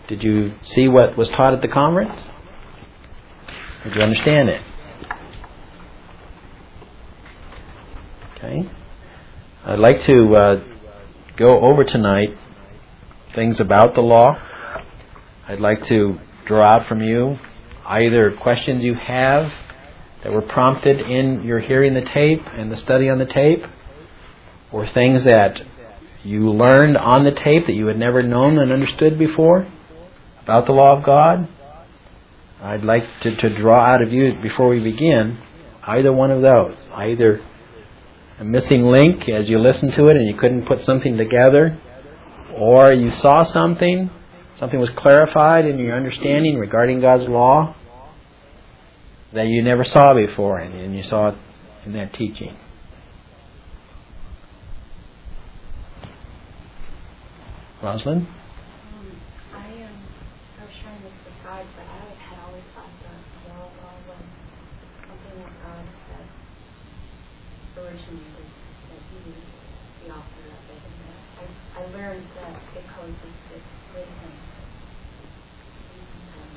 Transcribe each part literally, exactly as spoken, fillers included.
Did you see what was taught at the conference? Did you understand it? Okay. I'd like to uh, go over tonight things about the law. I'd like to draw out from you either questions you have that were prompted in your hearing the tape and the study on the tape, or things that you learned on the tape that you had never known and understood before about the law of God. I'd like to, to draw out of you, before we begin, either one of those. Either a missing link as you listened to it and you couldn't put something together, or you saw something, something was clarified in your understanding regarding God's law that you never saw before, and, and you saw it in that teaching. Rosalind? Um, I, um, I was trying to decide, but I had always thought the moral law was something that God had originated, that He was the author of it. And that I, I learned that it coexisted with Him. Um,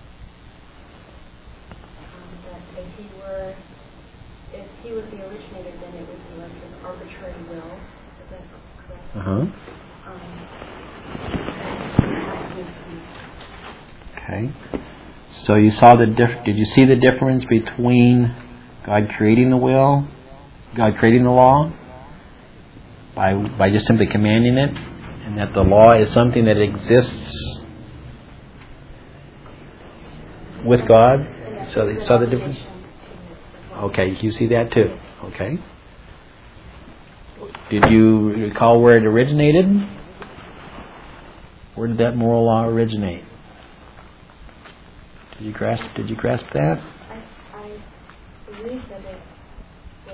um, that if He were, if He was the originator, then it would be like an arbitrary will. Is that correct? Uh huh. Um, Okay. So you saw the diff- did you see the difference between God creating the will, God creating the law, by by just simply commanding it, and that the law is something that exists with God? So you saw the difference? Okay, you see that too. Okay. Did you recall where it originated? Where did that moral law originate? Did you grasp? Did you grasp that? I, I believe that it was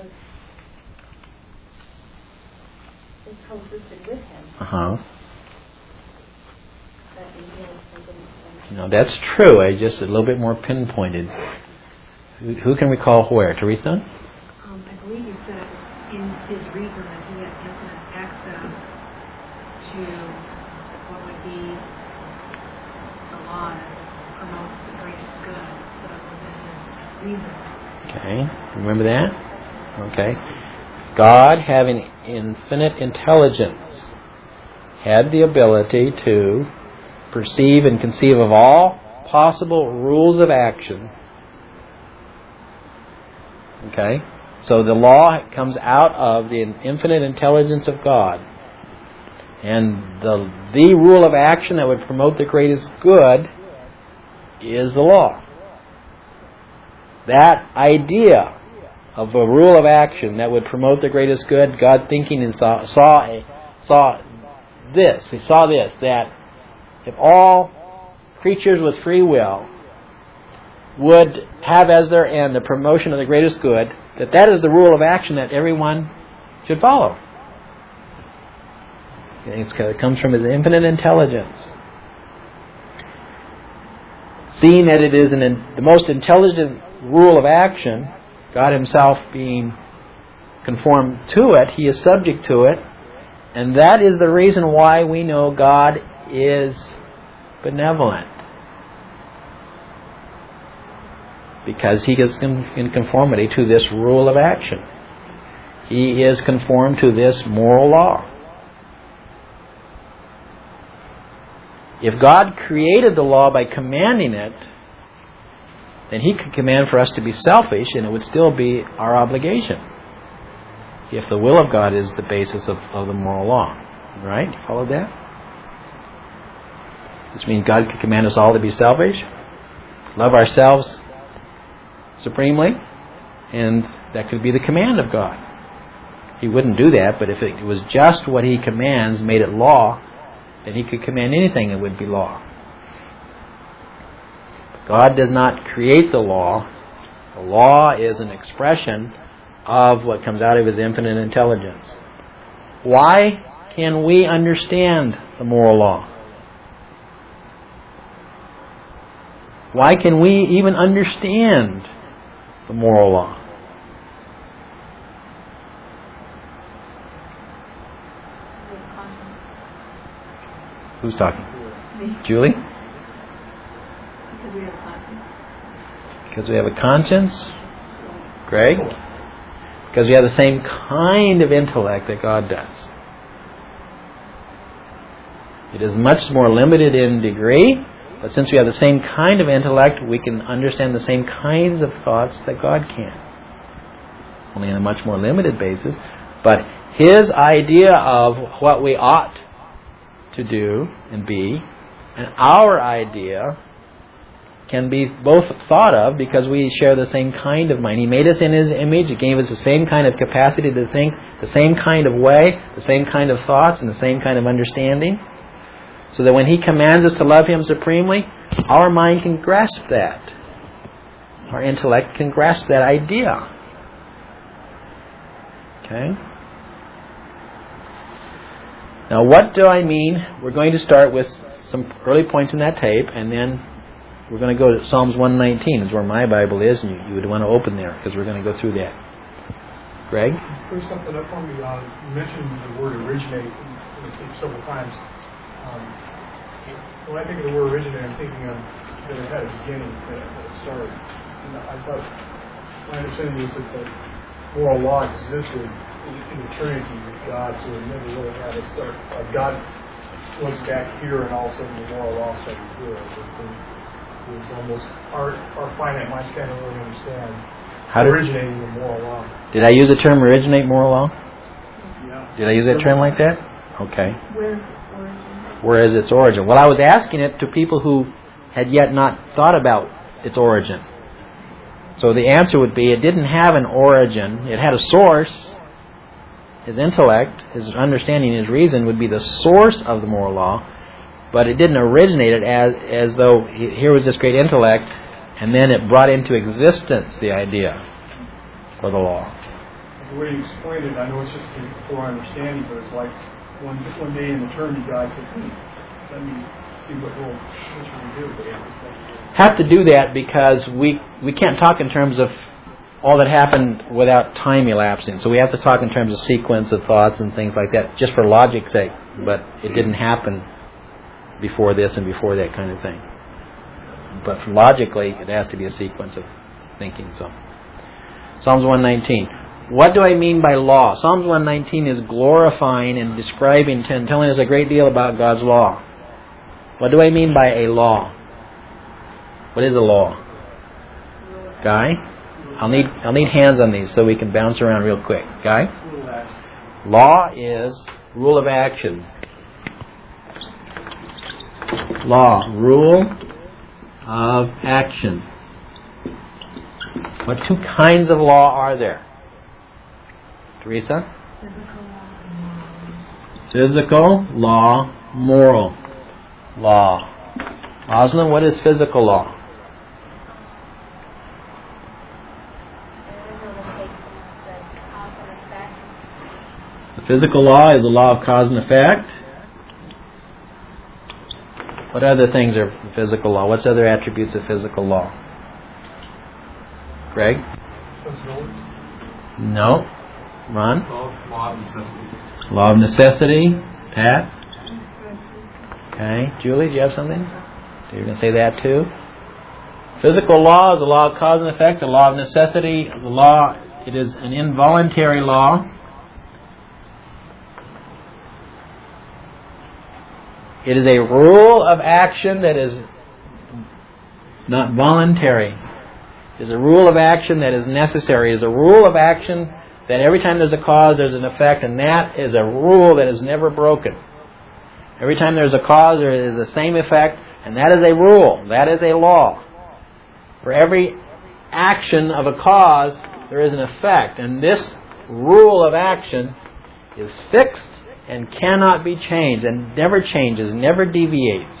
it coexisted with Him. Uh huh. That he was, I didn't No, that's true. I just a little bit more pinpointed. Who, who can recall where? Teresa? Um, I believe you said in His reason that He had infinite access to what would be the law that promotes the greatest good, so it was in His reason. Okay. Remember that? Okay. God, having infinite intelligence, had the ability to perceive and conceive of all possible rules of action. Okay? So the law comes out of the infinite intelligence of God. And the the rule of action that would promote the greatest good is the law. That idea of a rule of action that would promote the greatest good, God thinking and saw saw, a, saw this, He saw this, that if all creatures with free will would have as their end the promotion of the greatest good, that that is the rule of action that everyone should follow. It comes from His infinite intelligence. Seeing that it is an, the most intelligent rule of action, God Himself being conformed to it, He is subject to it, and that is the reason why we know God is benevolent. Because He is in conformity to this rule of action. He is conformed to this moral law. If God created the law by commanding it, then He could command for us to be selfish, and it would still be our obligation. If the will of God is the basis of, of the moral law. Right? You follow that? Which means God could command us all to be selfish, love ourselves supremely, and that could be the command of God. He wouldn't do that, but if it was just what He commands, made it law, then He could command anything, it would be law. God does not create the law. The law is an expression of what comes out of His infinite intelligence. Why can we understand the moral law? Why can we even understand the moral law? Who's talking? Me. Julie? Because we have a conscience. Greg? Because we have the same kind of intellect that God does. It is much more limited in degree, but since we have the same kind of intellect, we can understand the same kinds of thoughts that God can. Only on a much more limited basis. But His idea of what we ought to do and be, and our idea can be both thought of because we share the same kind of mind. He made us in His image. He gave us the same kind of capacity to think, the same kind of way, the same kind of thoughts, and the same kind of understanding. So that when He commands us to love Him supremely, our mind can grasp that. Our intellect can grasp that idea. Okay? Now what do I mean? We're going to start with some early points in that tape, and then we're going to go to Psalms one nineteen, is where my Bible is, and you, you would want to open there, because we're going to go through that. Greg? There's something up for me. Uh, you mentioned the word originate in the tape several times. Um, when I think of the word originate, I'm thinking of that it had a beginning, that it had a start. And I thought, my understanding was that the moral law existed in, in eternity with God, so it never really had a start. Uh, God was back here, and all of a sudden the moral law started here. It was, the, it was almost our, our finite minds can't really understand How did, originating the moral law. Did I use the term originate moral law? Yeah. Did I use that term like that? Okay. Where's its origin? Where is its origin? Well, I was asking it to people who had yet not thought about its origin. So the answer would be it didn't have an origin. It had a source. His intellect, his understanding, his reason would be the source of the moral law, but it didn't originate it as as though here was this great intellect, and then it brought into existence the idea for the law. The way you explained it, I know it's just a poor understanding, but it's like one one day in eternity, God said, hmm, let me see what will what should we do. But yeah, have to do that because we we can't talk in terms of all that happened without time elapsing. So we have to talk in terms of sequence of thoughts and things like that, just for logic's sake. But it didn't happen before this and before that kind of thing. But logically, it has to be a sequence of thinking. So, Psalms one nineteen. What do I mean by law? Psalms one nineteen is glorifying and describing and telling us a great deal about God's law. What do I mean by a law? What is a law? Guy? I'll need I'll need hands on these so we can bounce around real quick. Guy? Law is rule of action. Law, rule of action. What two kinds of law are there? Teresa? Physical law, moral law. Osland, what is physical law? The physical law is the law of cause and effect. What other things are physical law? What's other attributes of physical law? Greg? sensibility. No. Ron? Law of necessity. Law of necessity. Pat? Okay. Julie, do you have something? You're going to say that too? Physical law is the law of cause and effect. The law of necessity, the law, it is an involuntary law. It is a rule of action that is not voluntary. It is a rule of action that is necessary. It is a rule of action that every time there's a cause, there's an effect, and that is a rule that is never broken. Every time there's a cause, there is the same effect, and that is a rule. That is a law. For every action of a cause, there is an effect, and this rule of action is fixed and cannot be changed, and never changes, never deviates.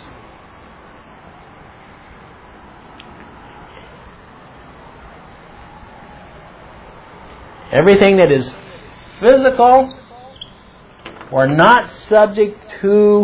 Everything that is physical or not subject to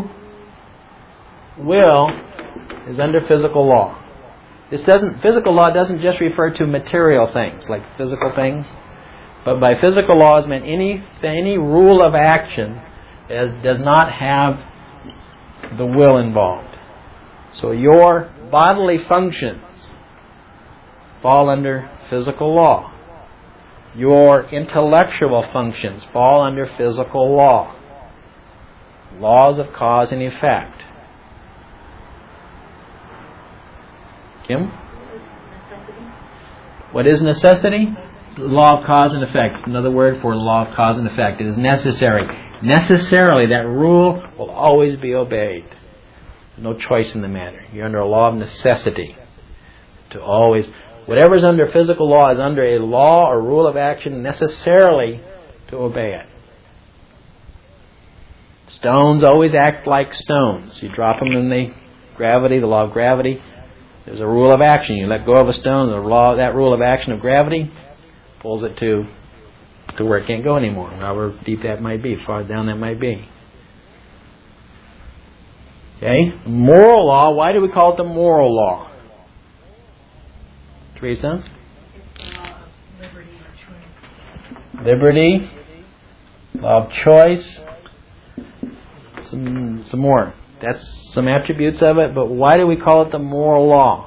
will is under physical law. This doesn't physical law doesn't just refer to material things like physical things, but by physical law is meant any any rule of action that does not have the will involved. So your bodily functions fall under physical law. Your intellectual functions fall under physical law. Laws of cause and effect. Kim? What is necessity? Law of cause and effect. It's another word for law of cause and effect. It is necessary. Necessarily, that rule will always be obeyed. There's no choice in the matter. You're under a law of necessity. To always, whatever is under physical law is under a law or rule of action necessarily to obey it. Stones always act like stones. You drop them in the gravity, the law of gravity. There's a rule of action. You let go of a stone, the law, that rule of action of gravity pulls it to to where it can't go anymore, however deep that might be, far down that might be. Okay? Moral law, why do we call it the moral law? Teresa? It's the law of liberty or choice. Liberty, law of choice, some, some more. That's some attributes of it, but why do we call it the moral law?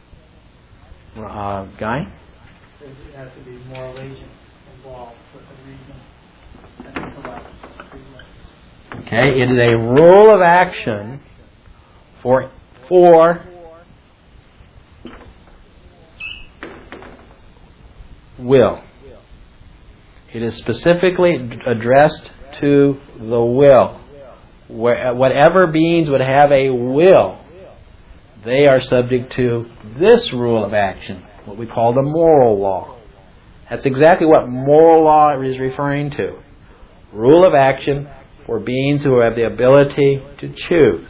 Uh, Guy? Because it has to be moral agent involved with a reason and intellect. Okay, it is a rule of action for for will. It is specifically addressed to the will. Where, whatever beings would have a will, they are subject to this rule of action, what we call the moral law. That's exactly what moral law is referring to. Rule of action for beings who have the ability to choose.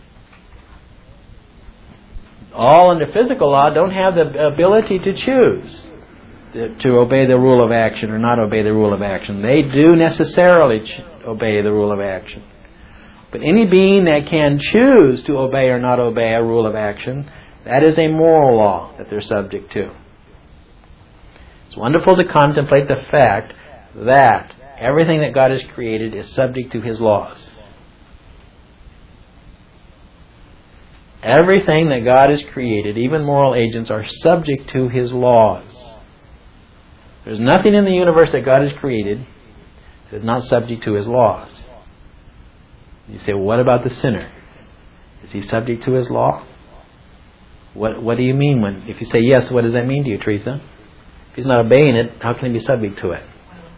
All under physical law don't have the ability to choose to obey the rule of action or not obey the rule of action. They do necessarily ch- obey the rule of action. But any being that can choose to obey or not obey a rule of action, that is a moral law that they're subject to. It's wonderful to contemplate the fact that everything that God has created is subject to His laws. Everything that God has created, even moral agents, are subject to His laws. There's nothing in the universe that God has created that is not subject to His laws. You say, well, what about the sinner? Is he subject to his law? What What do you mean when, if you say yes, what does that mean to you, Teresa? If he's not obeying it, how can he be subject to it?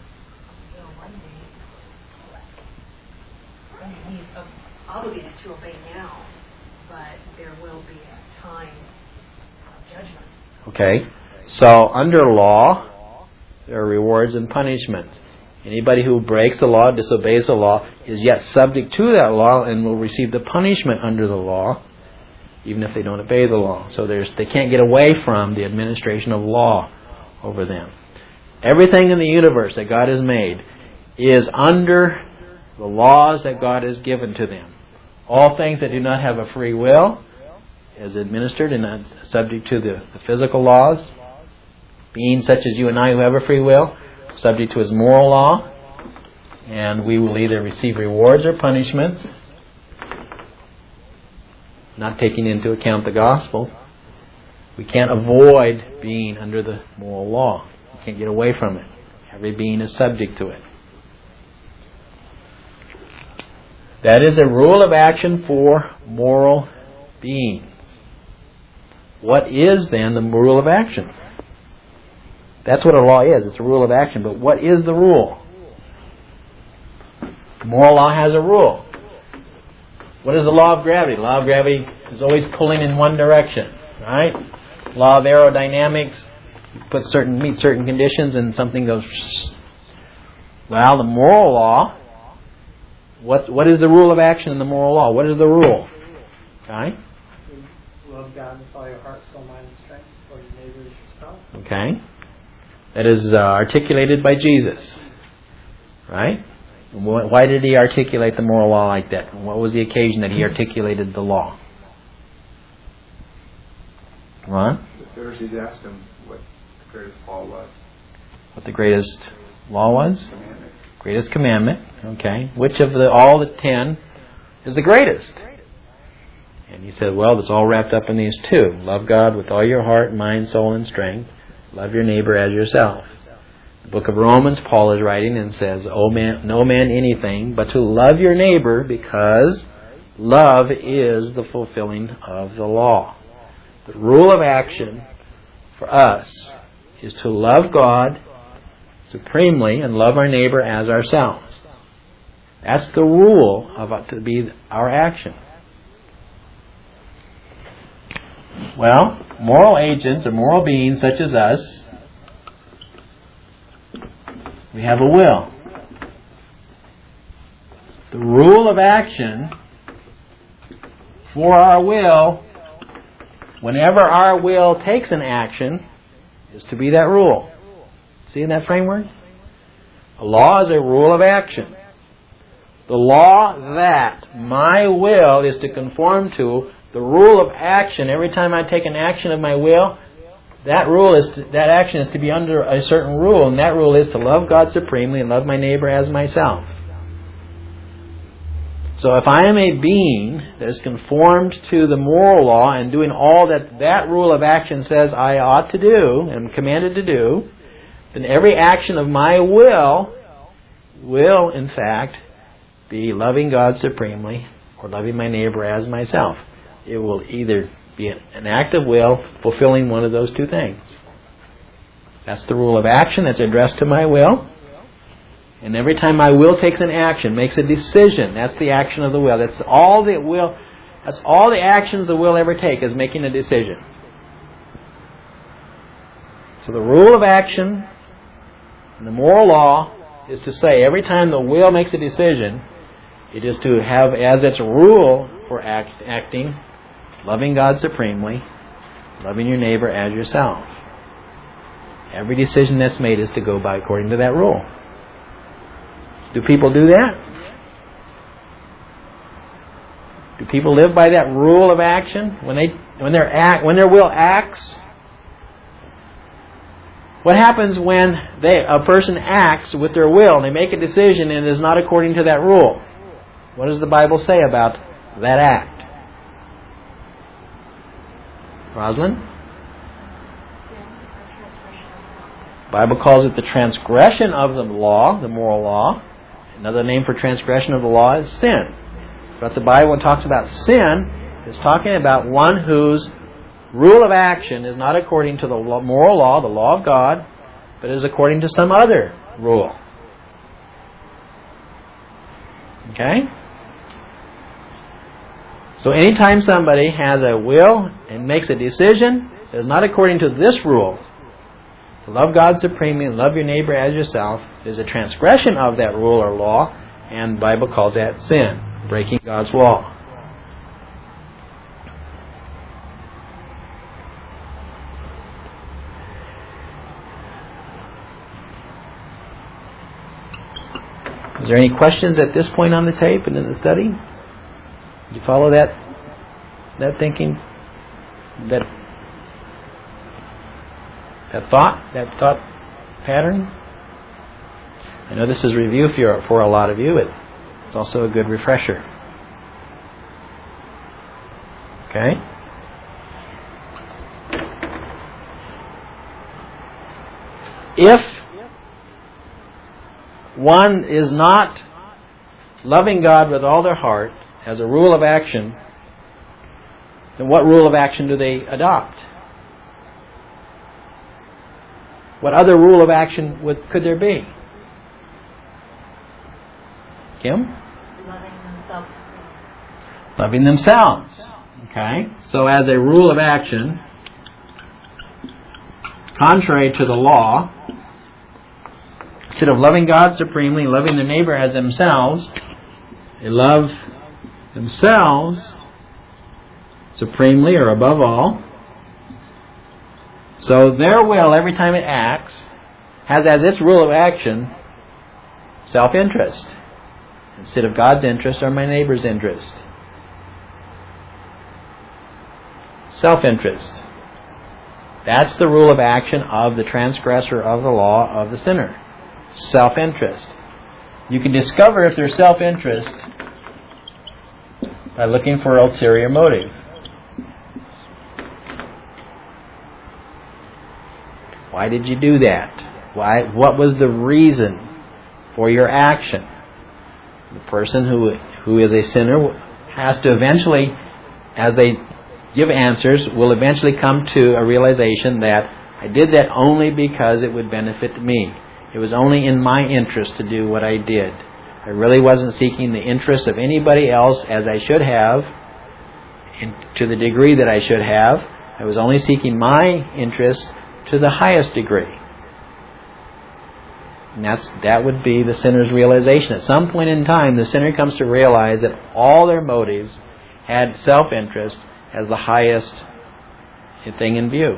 I mean, he's obligated to obey now, but there will be a time of judgment. Okay. So, under law, there are rewards and punishments. Anybody who breaks the law, disobeys the law, is yet subject to that law and will receive the punishment under the law, even if they don't obey the law. So there's they can't get away from the administration of law over them. Everything in the universe that God has made is under the laws that God has given to them. All things that do not have a free will is administered and not subject to the, the physical laws. Beings such as you and I who have a free will, subject to His moral law, and we will either receive rewards or punishments, not taking into account the gospel. We can't avoid being under the moral law. We can't get away from it. Every being is subject to it. That is a rule of action for moral beings. What is then the rule of action? That's what a law is. It's a rule of action. But what is the rule? Moral law has a rule. What is the law of gravity? The law of gravity is always pulling in one direction, right? Law of aerodynamics, you put certain meet certain conditions and something goes. Well, the moral law. What what is the rule of action in the moral law? What is the rule? Okay. Love God with all your heart, soul, mind, and strength, for your neighbor as yourself. Okay. That is uh, articulated by Jesus. Right? Why did He articulate the moral law like that? What was the occasion that He articulated the law? What? The Pharisees asked Him what the greatest law was. What the greatest law was? Commandment. Greatest commandment. Okay. Which of the all the ten is the greatest? And he said, well, it's all wrapped up in these two. Love God with all your heart, mind, soul, and strength. Love your neighbor as yourself. The book of Romans, Paul is writing and says, "Oh man, no man anything but to love your neighbor, because love is the fulfilling of the law." The rule of action for us is to love God supremely and love our neighbor as ourselves. That's the rule of it to be our action. Well, moral agents or moral beings such as us, we have a will. The rule of action for our will, whenever our will takes an action, is to be that rule. See in that framework? A law is a rule of action. The law that my will is to conform to, the rule of action, every time I take an action of my will, that rule is to, that action is to be under a certain rule, and that rule is to love God supremely and love my neighbor as myself. So if I am a being that is conformed to the moral law and doing all that that rule of action says I ought to do and am commanded to do, then every action of my will will, in fact, be loving God supremely or loving my neighbor as myself. It will either be an act of will fulfilling one of those two things. That's the rule of action that's addressed to my will. And every time my will takes an action, makes a decision, that's the action of the will. That's all the will. That's all the actions the will ever take, is making a decision. So the rule of action in the moral law is to say every time the will makes a decision, it is to have as its rule for act, acting, loving God supremely, loving your neighbor as yourself. Every decision that's made is to go by according to that rule. Do people do that? Do people live by that rule of action when they when their act when their will acts? What happens when they a person acts with their will and they make a decision and it is not according to that rule? What does the Bible say about that act? Rosalind? The Bible calls it the transgression of the law, the moral law. Another name for transgression of the law is sin. But the Bible, when it talks about sin, is talking about one whose rule of action is not according to the moral law, the law of God, but is according to some other rule. Okay? So anytime somebody has a will and makes a decision that is not according to this rule, to love God supremely and love your neighbor as yourself, is a transgression of that rule or law, and the Bible calls that sin, breaking God's law. Is there any questions at this point on the tape and in the study? Did you follow that that thinking? That that thought? That thought pattern? I know this is review for, for a lot of you, but it's also a good refresher. Okay? If one is not loving God with all their heart as a rule of action, then what rule of action do they adopt? What other rule of action would, could there be? Kim? Loving themselves. Loving themselves. Okay? So as a rule of action, contrary to the law, instead of loving God supremely, loving their neighbor as themselves, they love themselves supremely or above all. So their will, every time it acts, has as its rule of action self-interest instead of God's interest or my neighbor's interest. Self-interest. That's the rule of action of the transgressor of the law, of the sinner. Self-interest. You can discover if there's self-interest by looking for ulterior motive. Why did you do that? Why? What was the reason for your action? The person who who is a sinner has to eventually, as they give answers, will eventually come to a realization that I did that only because it would benefit me. It was only in my interest to do what I did. I really wasn't seeking the interest of anybody else as I should have, in, to the degree that I should have. I was only seeking my interest to the highest degree. And that's, that would be the sinner's realization. At some point in time, the sinner comes to realize that all their motives had self-interest as the highest thing in view.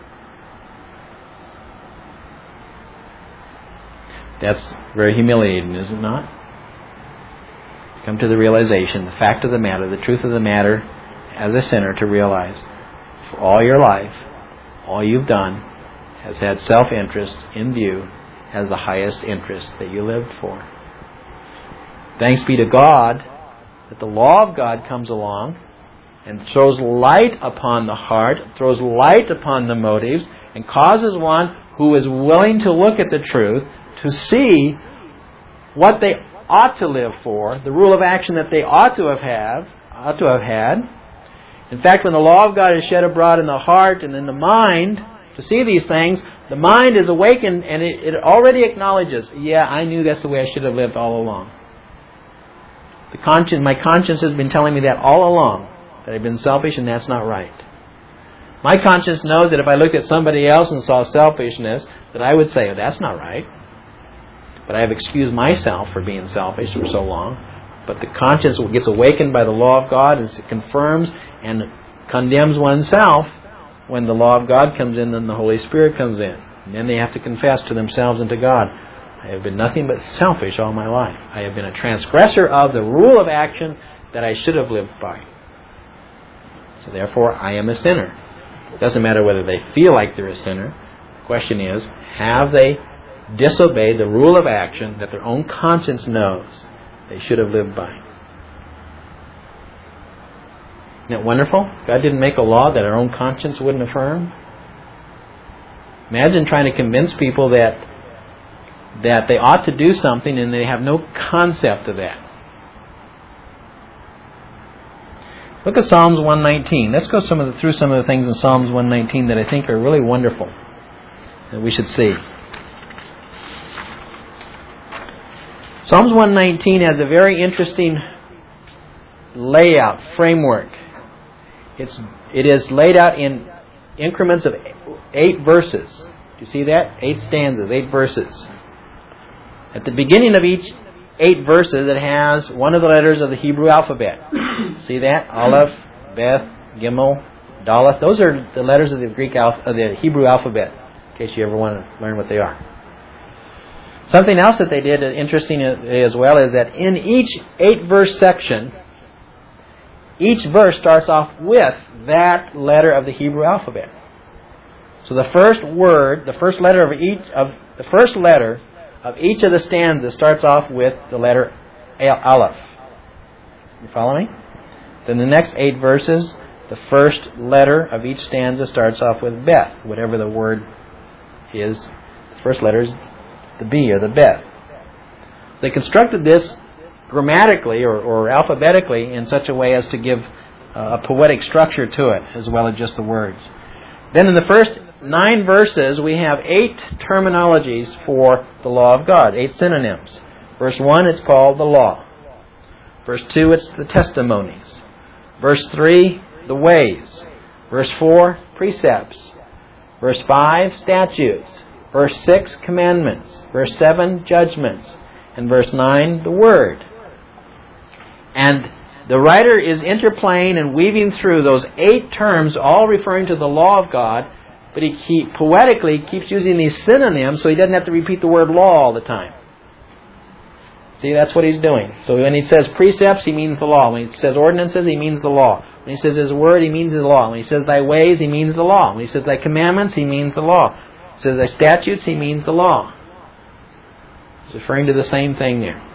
That's very humiliating, is it not? Come to the realization, the fact of the matter, the truth of the matter, as a sinner, to realize for all your life, all you've done has had self-interest in view as the highest interest that you lived for. Thanks be to God that the law of God comes along and throws light upon the heart, throws light upon the motives, and causes one who is willing to look at the truth to see what they ought to live for, the rule of action that they ought to have have, ought to have had. In fact, when the law of God is shed abroad in the heart and in the mind to see these things, the mind is awakened and it, it already acknowledges, yeah, I knew that's the way I should have lived all along. The conscience, my conscience has been telling me that all along, that I've been selfish and that's not right. My conscience knows that if I looked at somebody else and saw selfishness, that I would say, oh, that's not right. But I have excused myself for being selfish for so long. But the conscience gets awakened by the law of God and it confirms and condemns oneself when the law of God comes in and the Holy Spirit comes in. And then they have to confess to themselves and to God, I have been nothing but selfish all my life. I have been a transgressor of the rule of action that I should have lived by. So therefore, I am a sinner. It doesn't matter whether they feel like they're a sinner. The question is, have they disobeyed the rule of action that their own conscience knows they should have lived by? Isn't it wonderful? God didn't make a law that our own conscience wouldn't affirm. Imagine trying to convince people that that they ought to do something and they have no concept of that. Look at Psalms one nineteen. Let's go some of the, through some of the things in Psalms one nineteen that I think are really wonderful that we should see. Psalms one nineteen has a very interesting layout, framework. It's, it is laid out in increments of eight verses. Do you see that? Eight stanzas, eight verses. At the beginning of each eight verses, it has one of the letters of the Hebrew alphabet. See that? Aleph, Beth, Gimel, Daleth. Those are the letters of the Greek alph- of the Hebrew alphabet, in case you ever want to learn what they are. Something else that they did interesting as well is that in each eight-verse section, each verse starts off with that letter of the Hebrew alphabet. So the first word, the first letter of each of the first letter of each of the stanzas starts off with the letter Aleph. You follow me? Then the next eight verses, the first letter of each stanza starts off with Beth, whatever the word is. The first letter is the B or the Beth. So they constructed this grammatically or, or alphabetically in such a way as to give uh, a poetic structure to it as well as just the words. Then in the first nine verses we have eight terminologies for the law of God, eight synonyms. Verse one, it's called the law. Verse two, it's the testimonies. Verse three, the ways. Verse four, precepts. Verse five, statutes. Verse six, commandments. Verse seven, judgments. And verse nine, the word. And the writer is interplaying and weaving through those eight terms, all referring to the law of God, but he keep, poetically keeps using these synonyms so he doesn't have to repeat the word law all the time. See, that's what he's doing. So when he says precepts, he means the law. When he says ordinances, he means the law. When he says his word, he means the law. When he says thy ways, he means the law. When he says thy commandments, he means the law. When he says thy statutes, he means the law. He's referring to the same thing there.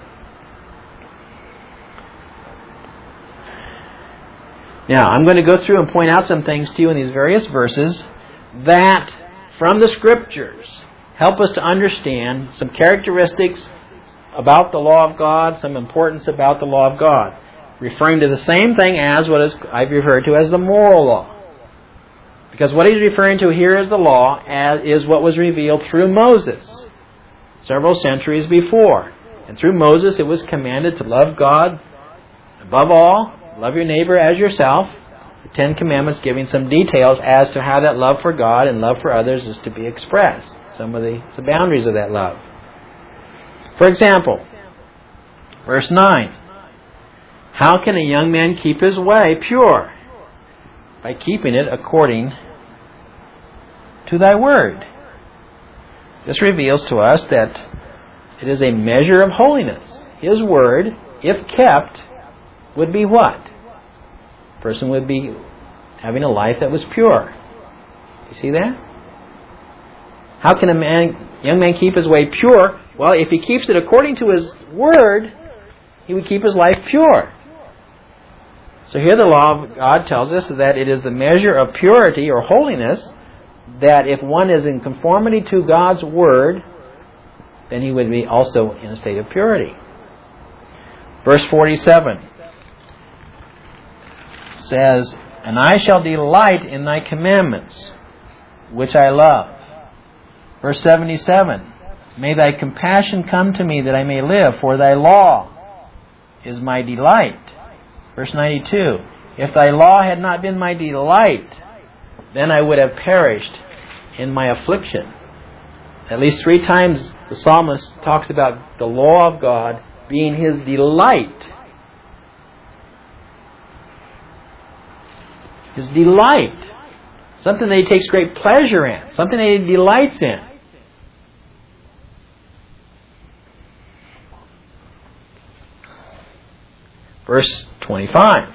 Now, I'm going to go through and point out some things to you in these various verses that from the Scriptures help us to understand some characteristics about the law of God, some importance about the law of God, referring to the same thing as what is, I've referred to as the moral law. Because what he's referring to here as the law as is what was revealed through Moses several centuries before. And through Moses it was commanded to love God above all, love your neighbor as yourself. The Ten Commandments giving some details as to how that love for God and love for others is to be expressed. Some of the, the boundaries of that love. For example, verse nine. How can a young man keep his way pure? By keeping it according to thy word. This reveals to us that it is a measure of holiness. His word, if kept, would be what? A person would be having a life that was pure. You see that? How can a man, young man keep his way pure? Well, if he keeps it according to his word, he would keep his life pure. So here the law of God tells us that it is the measure of purity or holiness, that if one is in conformity to God's word, then he would be also in a state of purity. Verse forty-seven says, and I shall delight in thy commandments, which I love. Verse seventy-seven, may thy compassion come to me that I may live, for thy law is my delight. Verse ninety-two, if thy law had not been my delight, then I would have perished in my affliction. At least three times the psalmist talks about the law of God being his delight. His delight. Something that he takes great pleasure in. Something that he delights in. Verse twenty-five.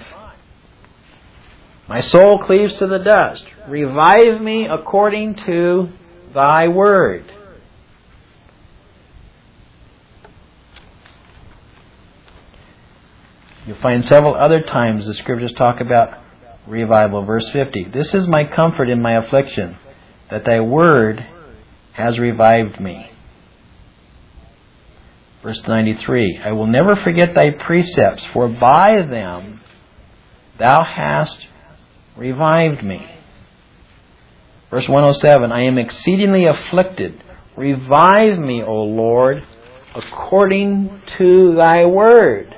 My soul cleaves to the dust. Revive me according to thy word. You'll find several other times the Scriptures talk about revival. Verse fifty. This is my comfort in my affliction, that thy word has revived me. Verse ninety-three. I will never forget thy precepts, for by them thou hast revived me. Verse one oh seven. I am exceedingly afflicted. Revive me, O Lord, according to thy word.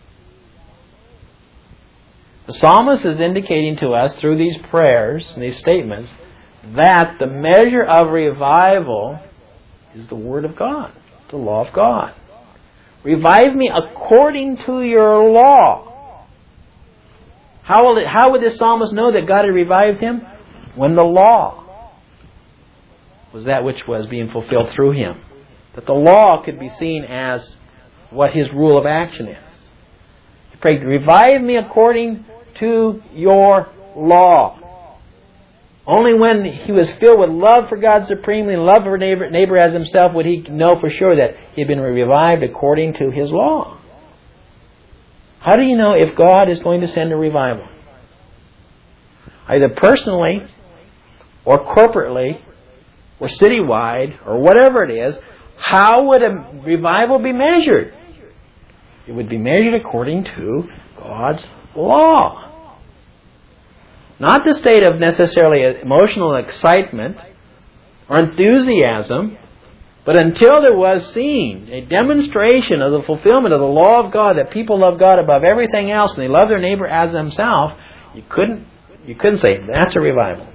The psalmist is indicating to us through these prayers and these statements that the measure of revival is the word of God, the law of God. Revive me according to your law. How will it, how would this psalmist know that God had revived him? When the law was that which was being fulfilled through him. That the law could be seen as what his rule of action is. He prayed, revive me according to your law. Only when he was filled with love for God supremely and love for neighbor, neighbor as himself would he know for sure that he had been revived according to his law. How do you know if God is going to send a revival? Either personally or corporately or citywide or whatever it is, how would a revival be measured? It would be measured according to God's law. Not the state of necessarily emotional excitement or enthusiasm, but until there was seen a demonstration of the fulfillment of the law of God, that people love God above everything else and they love their neighbor as themselves, you couldn't you couldn't say that's a revival.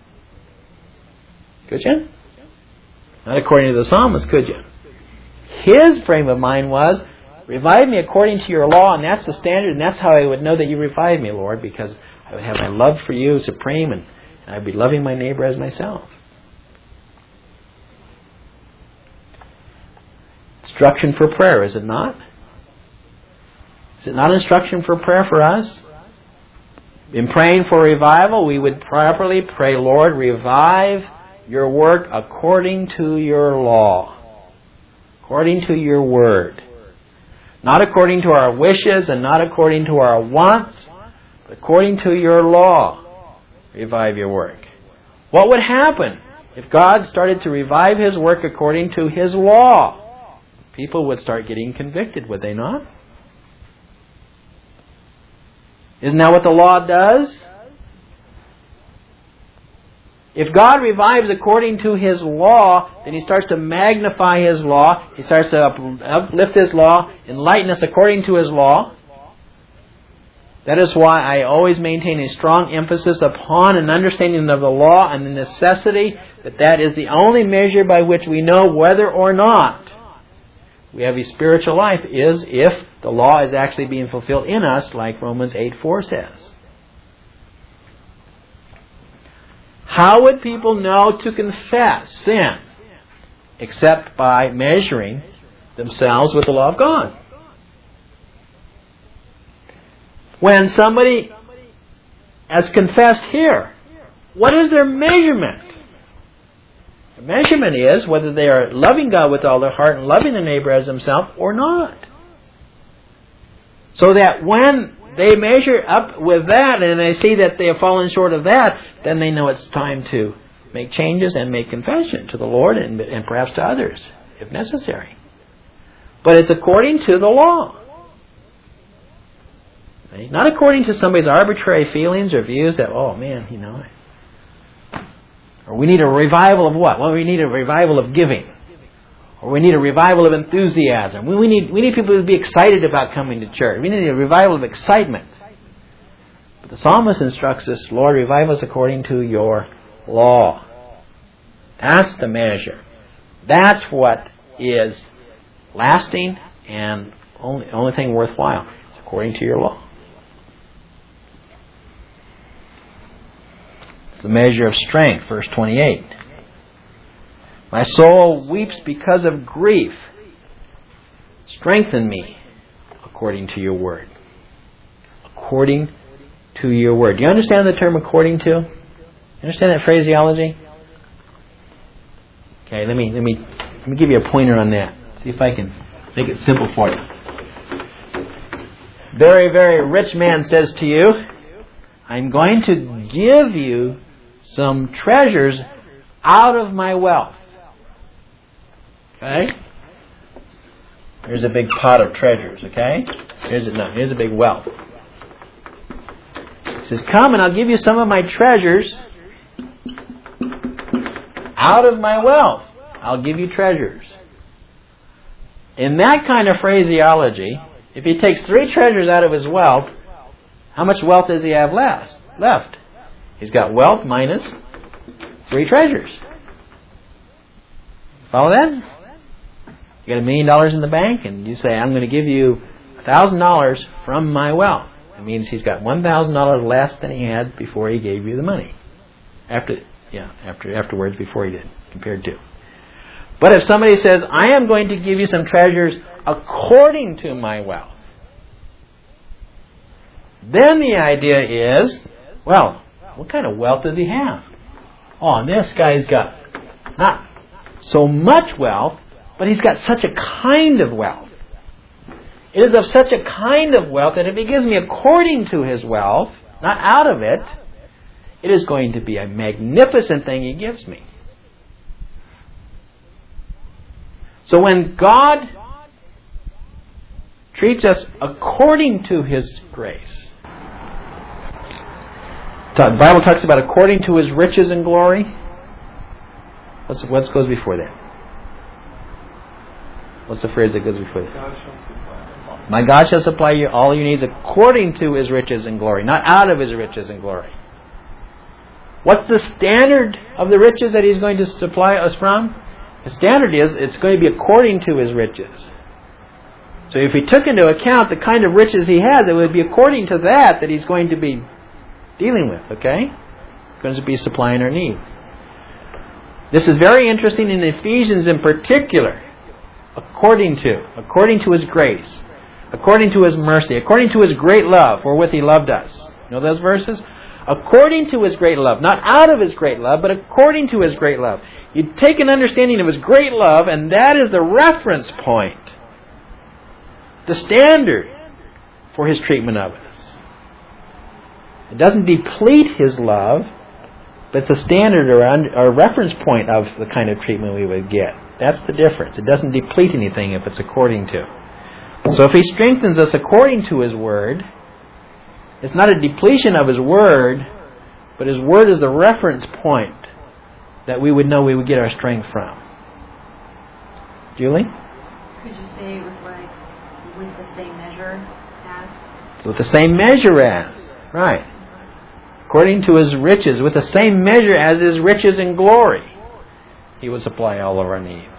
Could you? Not according to the psalmist, could you? His frame of mind was, revive me according to your law, and that's the standard, and that's how I would know that you revived me, Lord, because I would have my love for you supreme, and I'd be loving my neighbor as myself. Instruction for prayer, is it not? Is it not instruction for prayer for us? In praying for revival, we would properly pray, Lord, revive your work according to your law, according to your word. Not according to our wishes and not according to our wants, but according to your law, revive your work. What would happen if God started to revive His work according to His law, people would start getting convicted, would they not? Isn't that what the law does? If God revives according to His law, then He starts to magnify His law. He starts to uplift His law, enlighten us according to His law. That is why I always maintain a strong emphasis upon an understanding of the law and the necessity that that is the only measure by which we know whether or not we have a spiritual life is if the law is actually being fulfilled in us, like Romans eight four says. How would people know to confess sin except by measuring themselves with the law of God? When somebody has confessed here, what is their measurement? The measurement is whether they are loving God with all their heart and loving the neighbor as themselves or not. So that when they measure up with that and they see that they have fallen short of that, then they know it's time to make changes and make confession to the Lord and, and perhaps to others, if necessary. But it's according to the law. Right? Not according to somebody's arbitrary feelings or views that, oh man, you know, or we need a revival of what? Well, we need a revival of giving. Or we need a revival of enthusiasm. We, we need we need people to be excited about coming to church. We need a revival of excitement. But the psalmist instructs us, Lord, revive us according to your law. That's the measure. That's what is lasting and only only thing worthwhile. It's according to your law. It's the measure of strength, verse twenty-eight. My soul weeps because of grief. Strengthen me according to your word. According to your word. Do you understand the term according to? You understand that phraseology? Okay, let me let me let me give you a pointer on that. See if I can make it simple for you. Very, very rich man says to you, I'm going to give you some treasures out of my wealth. Okay? Here's a big pot of treasures, okay? Here's a, no, here's a big wealth. He says, come and I'll give you some of my treasures out of my wealth. I'll give you treasures. In that kind of phraseology, if he takes three treasures out of his wealth, how much wealth does he have left? Left. He's got wealth minus three treasures. Follow that? You got a million dollars in the bank, and you say, I'm going to give you a thousand dollars from my wealth. It means he's got one thousand dollars less than he had before he gave you the money. After, yeah, after afterwards, before he did, compared to. But if somebody says, I am going to give you some treasures according to my wealth, then the idea is, well, what kind of wealth does he have? Oh, this guy's got not so much wealth, but he's got such a kind of wealth. It is of such a kind of wealth that if he gives me according to his wealth, not out of it, it is going to be a magnificent thing he gives me. So when God treats us according to His grace, the Bible talks about according to His riches and glory. What's what goes before that? What's the phrase that goes before that? God shall supply. My God shall supply you all your needs according to His riches and glory, not out of His riches and glory. What's the standard of the riches that He's going to supply us from? The standard is it's going to be according to His riches. So if He took into account the kind of riches He has, it would be according to that that He's going to be dealing with, okay? Going to be supplying our needs. This is very interesting in Ephesians in particular. According to, according to His grace, according to His mercy, according to His great love, wherewith He loved us. You know those verses? According to His great love, not out of His great love, but according to His great love. You take an understanding of His great love, and that is the reference point, the standard for His treatment of us. It doesn't deplete His love. But it's a standard or, un- or reference point of the kind of treatment we would get. That's the difference. It doesn't deplete anything if it's according to. So if He strengthens us according to His Word, it's not a depletion of His Word, but His Word is the reference point that we would know we would get our strength from. Julie? Could you say it was like with the same measure as? With the same measure as. Right. According to His riches, with the same measure as His riches and glory, He will supply all of our needs.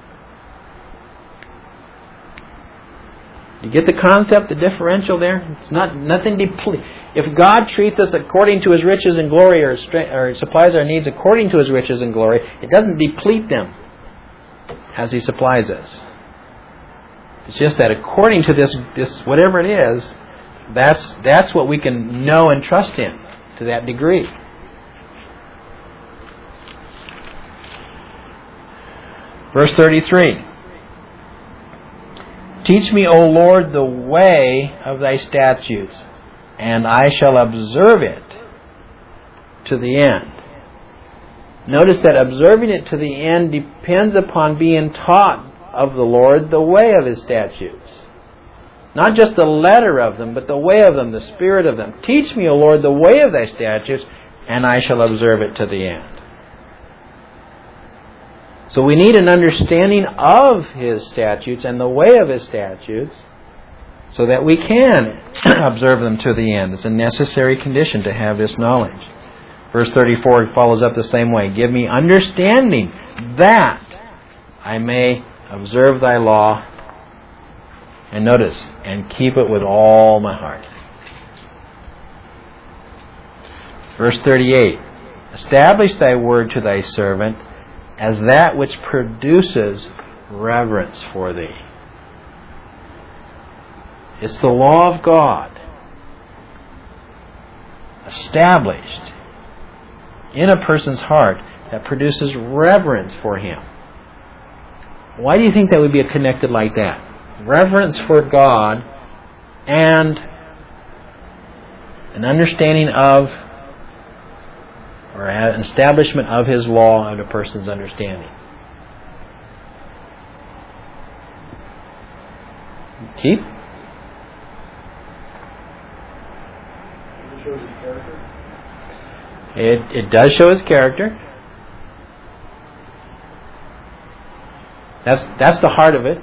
You get the concept, the differential there? It's not nothing deplete. If God treats us according to His riches and glory, or, stra- or supplies our needs according to His riches and glory, it doesn't deplete them as He supplies us. It's just that according to this, this whatever it is, that's that's what we can know and trust in to that degree. Verse thirty-three. Teach me, O Lord, the way of Thy statutes, and I shall observe it to the end. Notice that observing it to the end depends upon being taught of the Lord the way of His statutes. Not just the letter of them, but the way of them, the spirit of them. Teach me, O Lord, the way of Thy statutes, and I shall observe it to the end. So we need an understanding of His statutes and the way of His statutes so that we can observe them to the end. It's a necessary condition to have this knowledge. Verse thirty-four follows up the same way. Give me understanding that I may observe Thy law. And notice, and keep it with all my heart. Verse thirty-eight. Establish Thy word to Thy servant as that which produces reverence for Thee. It's the law of God established in a person's heart that produces reverence for Him. Why do you think that would be connected like that? Reverence for God and an understanding of or an establishment of His law in a person's understanding. Keith? It shows His character. It, it does show His character. That's, that's the heart of it.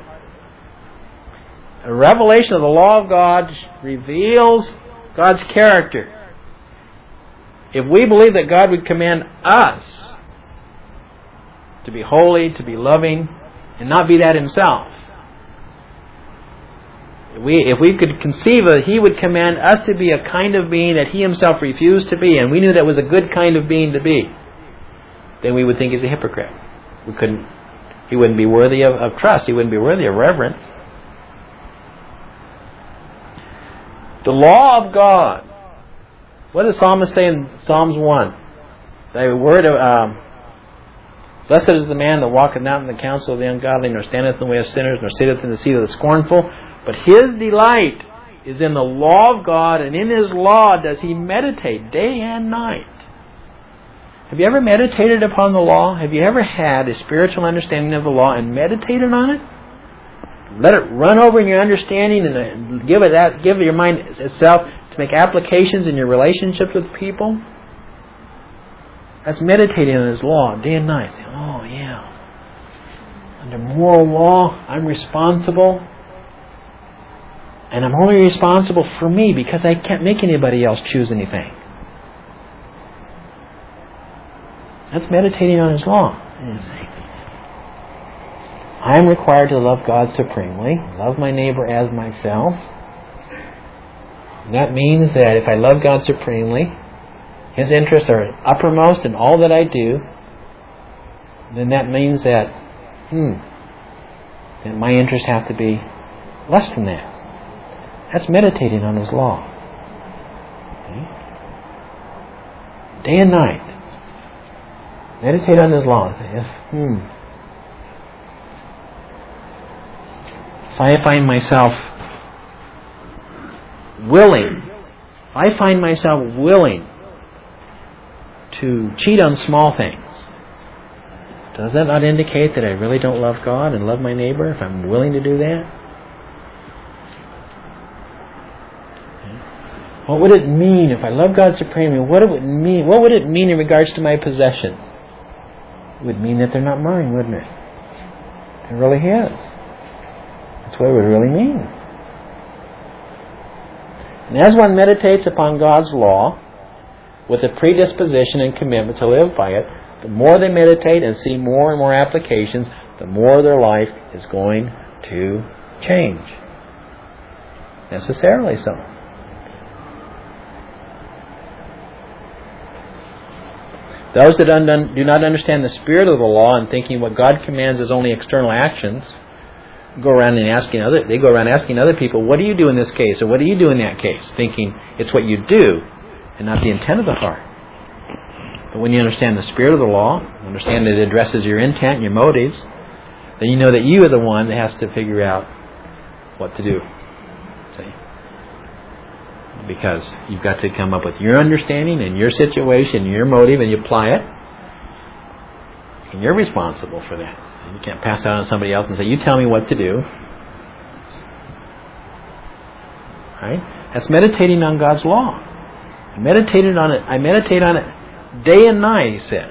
A revelation of the law of God reveals God's character. If we believe that God would command us to be holy, to be loving, and not be that Himself, if we, if we could conceive that He would command us to be a kind of being that He Himself refused to be, and we knew that was a good kind of being to be, then we would think He's a hypocrite. We couldn't. He wouldn't be worthy of, of trust. He wouldn't be worthy of reverence. The law of God. What does the psalmist say in Psalms one? Thy word of, um, blessed is the man that walketh not in the counsel of the ungodly, nor standeth in the way of sinners, nor sitteth in the seat of the scornful. But his delight is in the law of God, and in His law does he meditate day and night. Have you ever meditated upon the law? Have you ever had a spiritual understanding of the law and meditated on it? Let it run over in your understanding and give it that, give your mind itself to make applications in your relationships with people. That's meditating on His law day and night. Oh yeah. Under moral law, I'm responsible. And I'm only responsible for me because I can't make anybody else choose anything. That's meditating on His law. I am required to love God supremely, love my neighbor as myself. That means that if I love God supremely, His interests are uppermost in all that I do, then that means that, hmm, that my interests have to be less than that. That's meditating on His law. Okay? Day and night. Meditate on His law. Say, hmm. If I find myself willing, if I find myself willing to cheat on small things, does that not indicate that I really don't love God and love my neighbor if I'm willing to do that? What would it mean if I love God supremely? What would it mean? What would it mean in regards to my possessions? It would mean that they're not mine, wouldn't it? It really is. That's what it would really mean. And as one meditates upon God's law with a predisposition and commitment to live by it, the more they meditate and see more and more applications, the more their life is going to change. Necessarily so. Those that un- do not understand the spirit of the law and thinking what God commands is only external actions, go around and asking other they go around asking other people, what do you do in this case, or what do you do in that case, thinking it's what you do and not the intent of the heart. But when you understand the spirit of the law, understand that it addresses your intent and your motives, then you know that you are the one that has to figure out what to do. See? Because you've got to come up with your understanding and your situation, your motive, and you apply it. And you're responsible for that. You can't pass that on to somebody else and say, you tell me what to do. Right? That's meditating on God's law. I meditated on it. I meditate on it day and night, he says.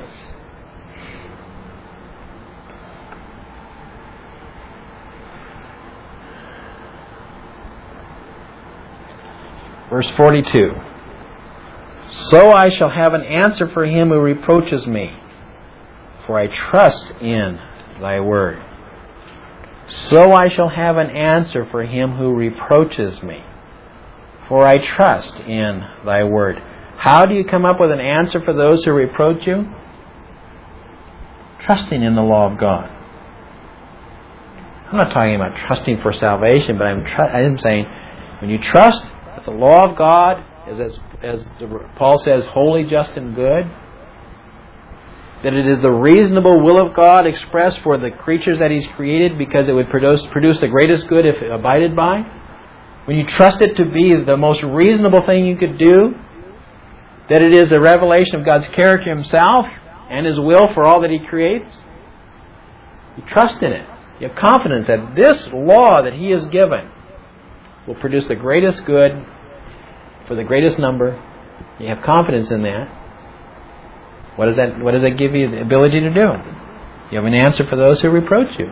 Verse forty-two. So I shall have an answer for him who reproaches me, for I trust in thy word. So I shall have an answer for him who reproaches me, for I trust in thy word. How do you come up with an answer for those who reproach you? Trusting in the law of God. I'm not talking about trusting for salvation, but I'm, tr- I'm saying when you trust that the law of God is, as, as Paul says, holy, just, and good, that it is the reasonable will of God expressed for the creatures that He's created because it would produce, produce the greatest good if abided by. When you trust it to be the most reasonable thing you could do, that it is a revelation of God's character Himself and His will for all that He creates, you trust in it. You have confidence that this law that He has given will produce the greatest good for the greatest number. You have confidence in that. What does that, what does that give you the ability to do? You have an answer for those who reproach you.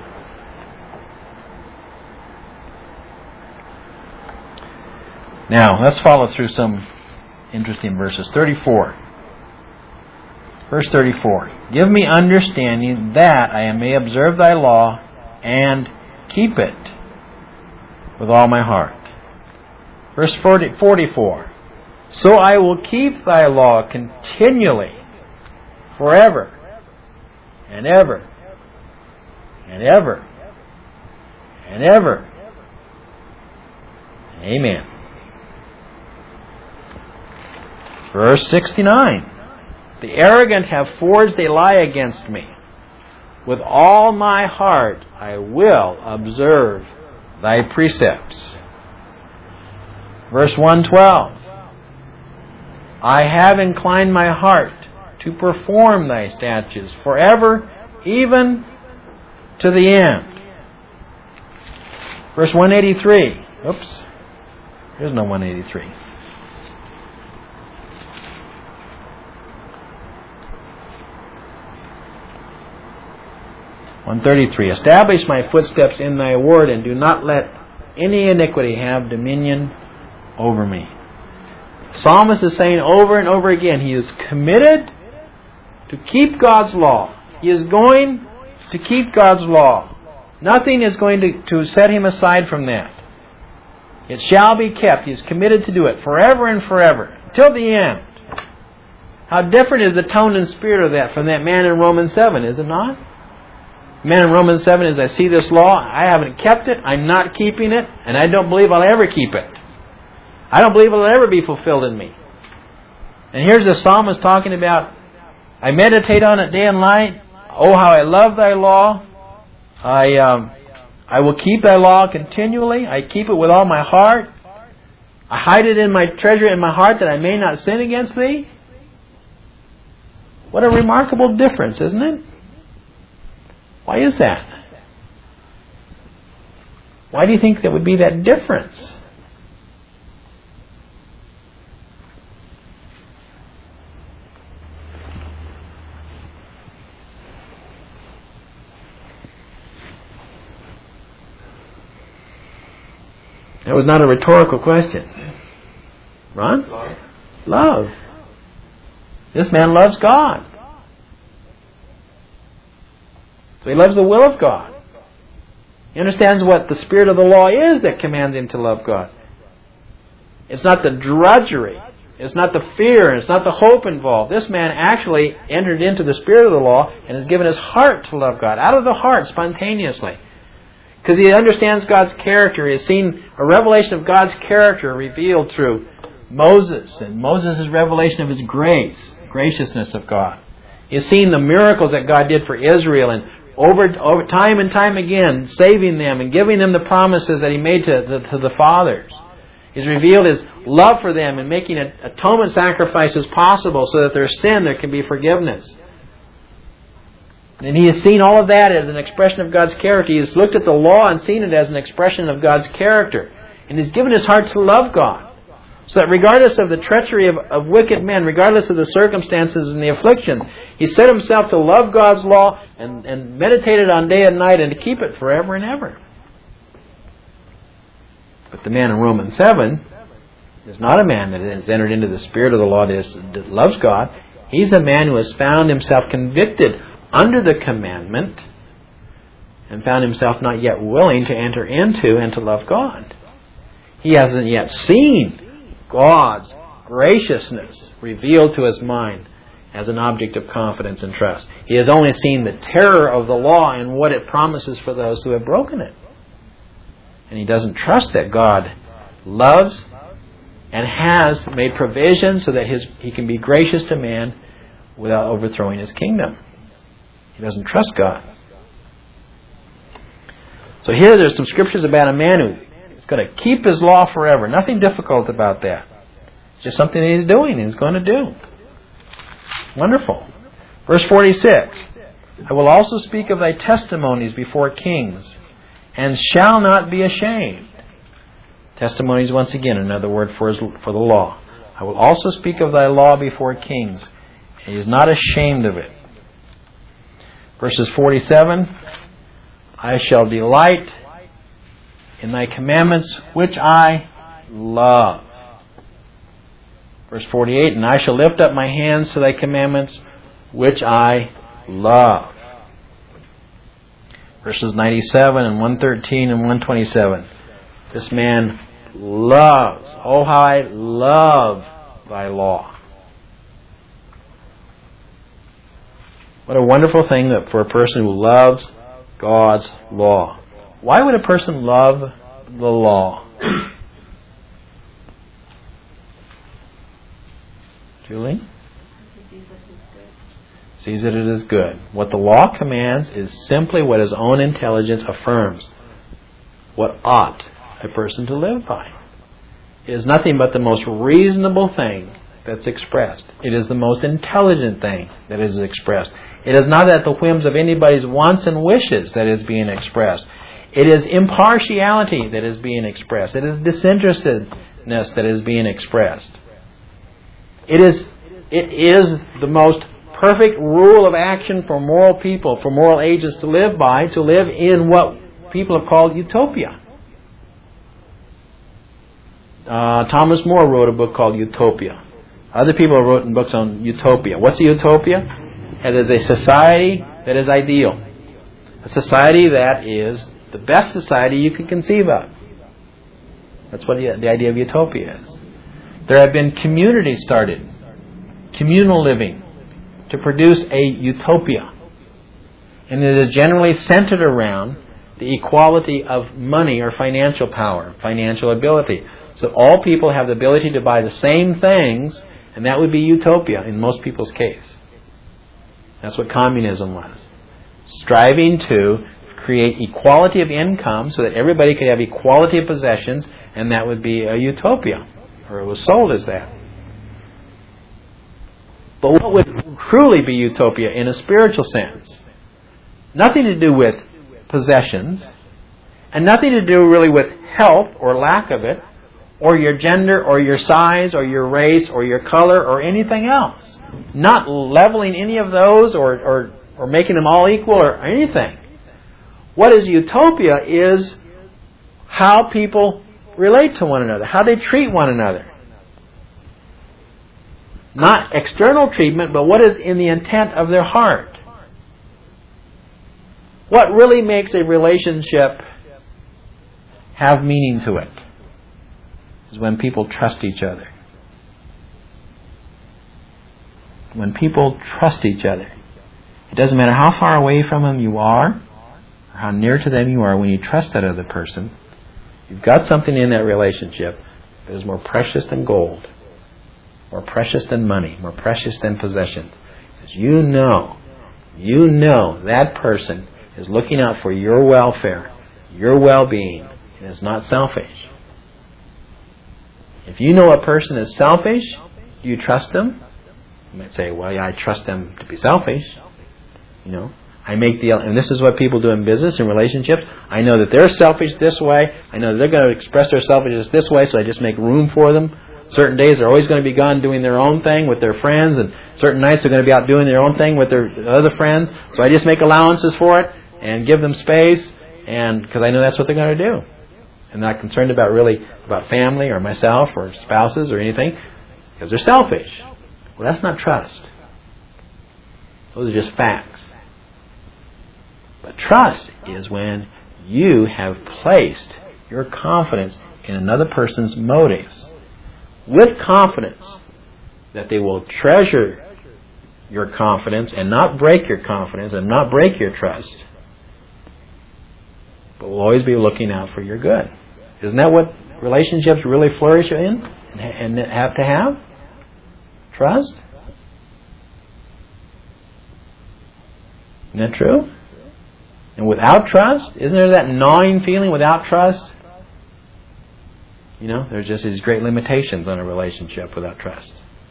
Now, let's follow through some interesting verses. thirty-four. Verse thirty-four. Give me understanding that I may observe thy law and keep it with all my heart. Verse forty, forty-four. So I will keep thy law continually, forever, and ever, and ever, and ever. Amen. Verse sixty-nine. The arrogant have forged a lie against me. With all my heart I will observe thy precepts. Verse one twelve. I have inclined my heart to perform thy statutes forever, even to the end. Verse one eighty-three. Oops. There's no one eighty-three. one thirty-three. Establish my footsteps in thy word, and do not let any iniquity have dominion over me. The psalmist is saying over and over again, he is committed to keep God's law. He is going to keep God's law. Nothing is going to, to set him aside from that. It shall be kept. He is committed to do it forever and forever, till the end. How different is the tone and spirit of that from that man in Romans seven, is it not? Man in Romans seven is, I see this law, I haven't kept it, I'm not keeping it, and I don't believe I'll ever keep it. I don't believe it'll ever be fulfilled in me. And here's the psalmist talking about, I meditate on it day and night. Oh, how I love thy law. I um, I will keep thy law continually. I keep it with all my heart. I hide it in my treasure in my heart that I may not sin against thee. What a remarkable difference, isn't it? Why is that? Why do you think there would be that difference? That was not a rhetorical question. Ron? Love. Love. This man loves God. So he loves the will of God. He understands what the spirit of the law is that commands him to love God. It's not the drudgery. It's not the fear. It's not the hope involved. This man actually entered into the spirit of the law and has given his heart to love God. Out of the heart, spontaneously. Because he understands God's character. He has seen a revelation of God's character revealed through Moses. And Moses' revelation of His grace, graciousness of God. He has seen the miracles that God did for Israel and over, over time and time again, saving them and giving them the promises that He made to the, to the fathers. He's revealed His love for them and making atonement sacrifices possible so that their sin, there can be forgiveness. And He has seen all of that as an expression of God's character. He has looked at the law and seen it as an expression of God's character. And He's given His heart to love God. So that regardless of the treachery of, of wicked men, regardless of the circumstances and the afflictions, He set Himself to love God's law and, and meditate it on day and night and to keep it forever and ever. But the man in Romans seven is not a man that has entered into the spirit of the law that, is, that loves God. He's a man who has found himself convicted under the commandment and found himself not yet willing to enter into and to love God. He hasn't yet seen God's graciousness revealed to his mind as an object of confidence and trust. He has only seen the terror of the law and what it promises for those who have broken it. And he doesn't trust that God loves and has made provision so that his, he can be gracious to man without overthrowing His kingdom. He doesn't trust God. So here there's some scriptures about a man who is going to keep His law forever. Nothing difficult about that. It's just something that he's doing and he's going to do. Wonderful. Verse forty-six. I will also speak of thy testimonies before kings, and shall not be ashamed. Testimonies, once again, another word for, his, for the law. I will also speak of thy law before kings, and he is not ashamed of it. Verses forty-seven. I shall delight in thy commandments, which I love. Verse forty-eight. And I shall lift up my hands to thy commandments, which I love. Verses ninety-seven and one thirteen and one twenty-seven. This man loves. Oh, how I love thy law. What a wonderful thing that for a person who loves God's law. Why would a person love the law? Julie? Sees that it is good. What the law commands is simply what his own intelligence affirms. What ought a person to live by. It is nothing but the most reasonable thing that's expressed. It is the most intelligent thing that is expressed. It is not at the whims of anybody's wants and wishes that is being expressed. It is impartiality that is being expressed. It is disinterestedness that is being expressed. It is, it is the most perfect rule of action for moral people, for moral agents to live by, to live in what people have called utopia. Uh, Thomas More wrote a book called Utopia. Other people have written books on utopia. What's a utopia? It is a society that is ideal. A society that is the best society you can conceive of. That's what the idea of utopia is. There have been communities started, communal living, to produce a utopia. And it is generally centered around the equality of money or financial power, financial ability. So all people have the ability to buy the same things, and that would be utopia in most people's case. That's what communism was. Striving to create equality of income so that everybody could have equality of possessions, and that would be a utopia. Or it was sold as that. But what would truly be utopia in a spiritual sense. Nothing to do with possessions, and nothing to do really with health or lack of it, or your gender, or your size, or your race, or your color, or anything else. Not leveling any of those, or, or, or making them all equal, or anything. What is utopia is how people relate to one another, how they treat one another. Not external treatment, but what is in the intent of their heart. What really makes a relationship have meaning to it is when people trust each other. When people trust each other. It doesn't matter how far away from them you are, or how near to them you are, when you trust that other person, you've got something in that relationship that is more precious than gold, more precious than money, more precious than possessions. Because you know, you know that person is looking out for your welfare, your well-being, and is not selfish. If you know a person is selfish, do you trust them? You might say, well, yeah, I trust them to be selfish. You know, I make the, and this is what people do in business and relationships. I know that they're selfish this way. I know that they're going to express their selfishness this way, so I just make room for them. Certain days they're always going to be gone doing their own thing with their friends, and certain nights they're going to be out doing their own thing with their other friends. So I just make allowances for it and give them space, and because I know that's what they're going to do. I'm not concerned about really about family or myself or spouses or anything, because they're selfish. Well, that's not trust. Those are just facts. But trust is when you have placed your confidence in another person's motives with confidence that they will treasure your confidence and not break your confidence and not break your trust, but will always be looking out for your good. Isn't that what relationships really flourish in and have to have? Trust? Isn't that true? And without trust, isn't there that gnawing feeling without trust? You know, there's just these great limitations on a relationship without trust.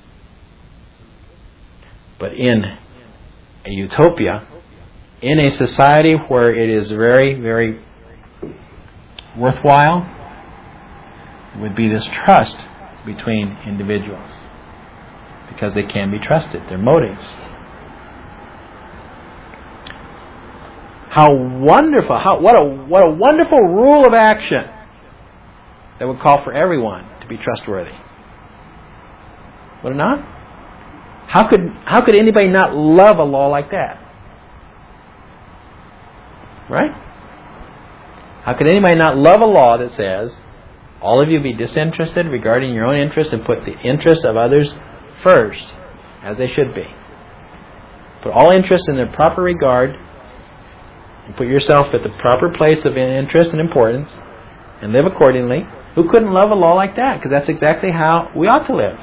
But in a utopia, in a society where it is very, very worthwhile, would be this trust between individuals. Because they can be trusted, their motives. How wonderful, how, what a what a wonderful rule of action that would call for everyone to be trustworthy. Would it not? How could how could anybody not love a law like that? Right? How could anybody not love a law that says, all of you be disinterested regarding your own interests and put the interests of others first, as they should be. Put all interests in their proper regard, and put yourself at the proper place of interest and importance, and live accordingly. Who couldn't love a law like that? Because that's exactly how we ought to live.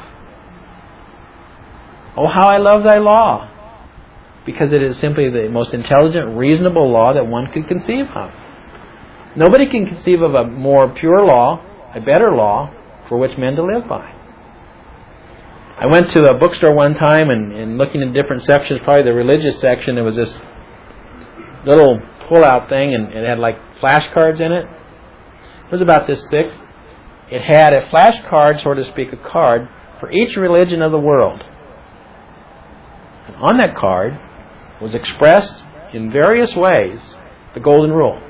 Oh, how I love thy law. Because it is simply the most intelligent, reasonable law that one could conceive of. Nobody can conceive of a more pure law, a better law, for which men to live by. I went to a bookstore one time and, and looking at different sections, probably the religious section, there was this little pull-out thing, and it had like flashcards in it. It was about this thick. It had a flashcard, so to speak, a card for each religion of the world. And on that card was expressed in various ways the golden rule.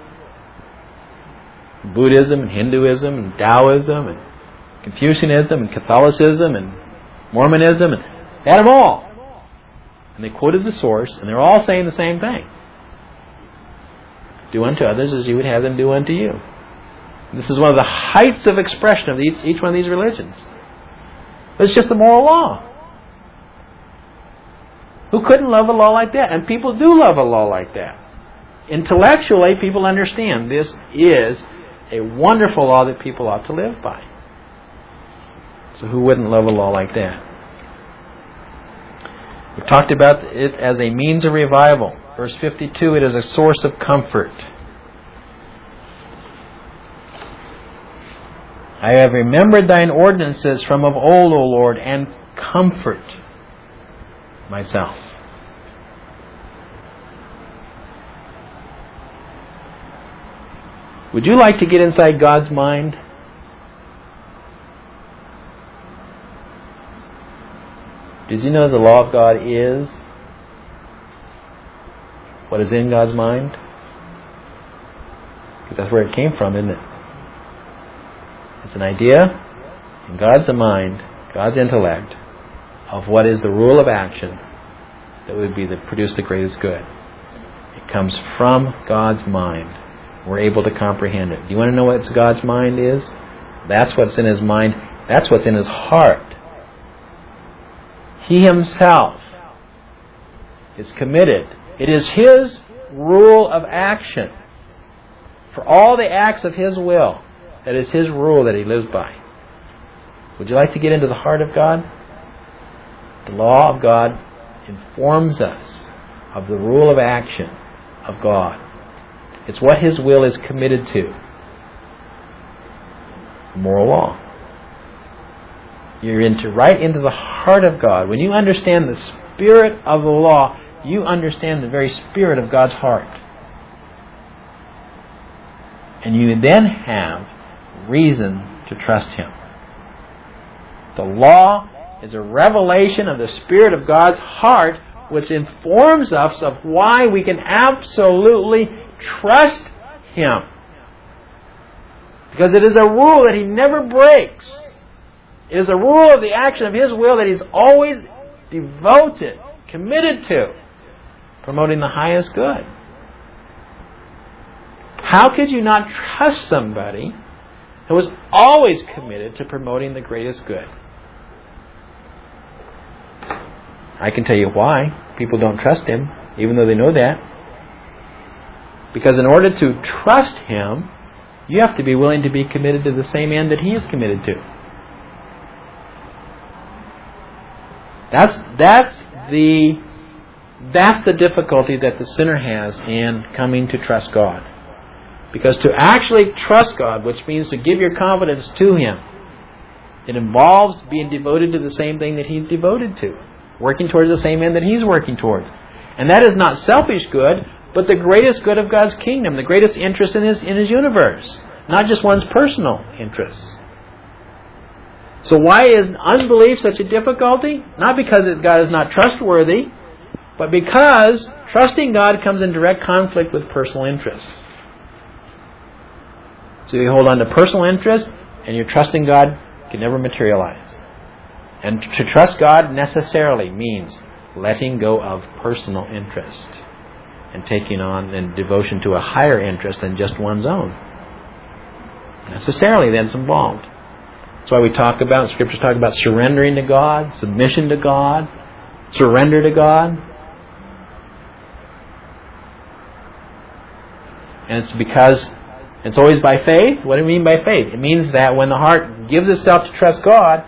Buddhism and Hinduism and Taoism and Confucianism and Catholicism and Mormonism, and they had them all. And they quoted the source, and they're all saying the same thing. Do unto others as you would have them do unto you. And this is one of the heights of expression of each, each one of these religions. But it's just the moral law. Who couldn't love a law like that? And people do love a law like that. Intellectually, people understand this is a wonderful law that people ought to live by. So who wouldn't love a law like that? We've talked about it as a means of revival. Verse fifty-two, it is a source of comfort. I have remembered thine ordinances from of old, O Lord, and comfort myself. Would you like to get inside God's mind? Did you know the law of God is what is in God's mind? Because that's where it came from, isn't it? It's an idea in God's mind, God's intellect, of what is the rule of action that would be the produce the greatest good. It comes from God's mind. We're able to comprehend it. Do you want to know what God's mind is? That's what's in His mind. That's what's in His heart. He Himself is committed. It is His rule of action. For all the acts of His will, that is His rule that He lives by. Would you like to get into the heart of God? The law of God informs us of the rule of action of God. It's what His will is committed to. Moral law. You're into right into the heart of God. When you understand the spirit of the law, you understand the very spirit of God's heart. And you then have reason to trust Him. The law is a revelation of the spirit of God's heart, which informs us of why we can absolutely trust Him. Because it is a rule that He never breaks. It is a rule of the action of His will that He's always devoted, committed to, promoting the highest good. How could you not trust somebody who was always committed to promoting the greatest good? I can tell you why people don't trust Him, even though they know that. Because in order to trust Him, you have to be willing to be committed to the same end that He is committed to. That's that's the that's the difficulty that the sinner has in coming to trust God. Because to actually trust God, which means to give your confidence to Him, it involves being devoted to the same thing that He's devoted to, working towards the same end that He's working towards. And that is not selfish good, but the greatest good of God's kingdom, the greatest interest in His in His universe, not just one's personal interests. So why is unbelief such a difficulty? Not because God is not trustworthy, but because trusting God comes in direct conflict with personal interests. So you hold on to personal interest, and your trusting God can never materialize. And to trust God necessarily means letting go of personal interest and taking on and devotion to a higher interest than just one's own. Necessarily, that's involved. That's why we talk about, Scriptures talk about surrendering to God, submission to God, surrender to God. And it's because it's always by faith. What do we mean by faith? It means that when the heart gives itself to trust God,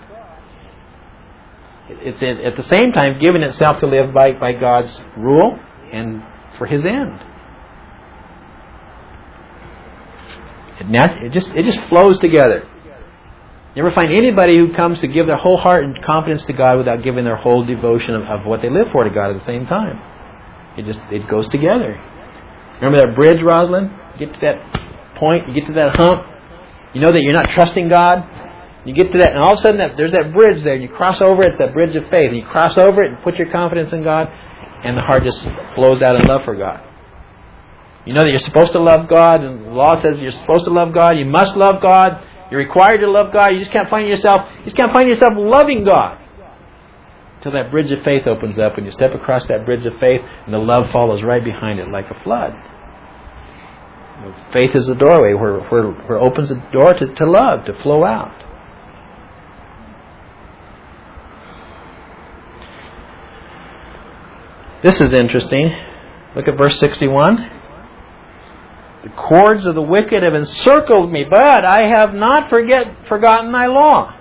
it's at the same time giving itself to live by, by God's rule and for His end. It, nat- it just it just flows together. You ever find anybody who comes to give their whole heart and confidence to God without giving their whole devotion of, of what they live for to God at the same time? It just it goes together. Remember that bridge, Rosalind? You get to that point, you get to that hump, you know that you're not trusting God. You get to that, and all of a sudden that, there's that bridge there, and you cross over it. It's that bridge of faith. And you cross over it and put your confidence in God, and the heart just flows out in love for God. You know that you're supposed to love God, and the law says you're supposed to love God. You must love God. You're required to love God. You just can't find yourself. You just can't find yourself loving God until that bridge of faith opens up, and you step across that bridge of faith, and the love follows right behind it like a flood. Faith is the doorway where where, where it opens the door to, to love to flow out. This is interesting. Look at verse sixty-one. The cords of the wicked have encircled me, but I have not forget, forgotten thy law.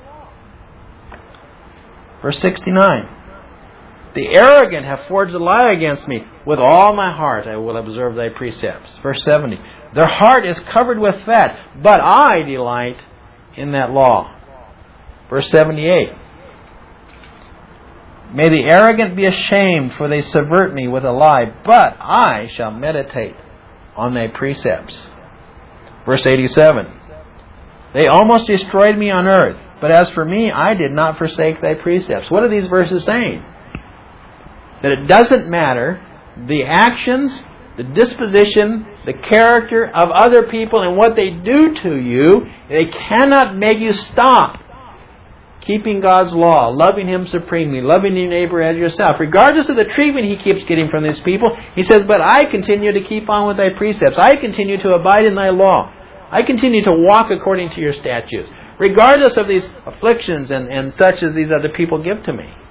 Verse sixty-nine. The arrogant have forged a lie against me. With all my heart I will observe thy precepts. Verse seventy. Their heart is covered with fat, but I delight in that law. Verse seventy-eight. May the arrogant be ashamed, for they subvert me with a lie, but I shall meditate on thy precepts. Verse eighty-seven. They almost destroyed me on earth, but as for me, I did not forsake thy precepts. What are these verses saying? That it doesn't matter the actions, the disposition, the character of other people and what they do to you, they cannot make you stop keeping God's law, loving Him supremely, loving your neighbor as yourself. Regardless of the treatment he keeps getting from these people, he says, but I continue to keep on with thy precepts. I continue to abide in thy law. I continue to walk according to your statutes, regardless of these afflictions and, and such as these other people give to me.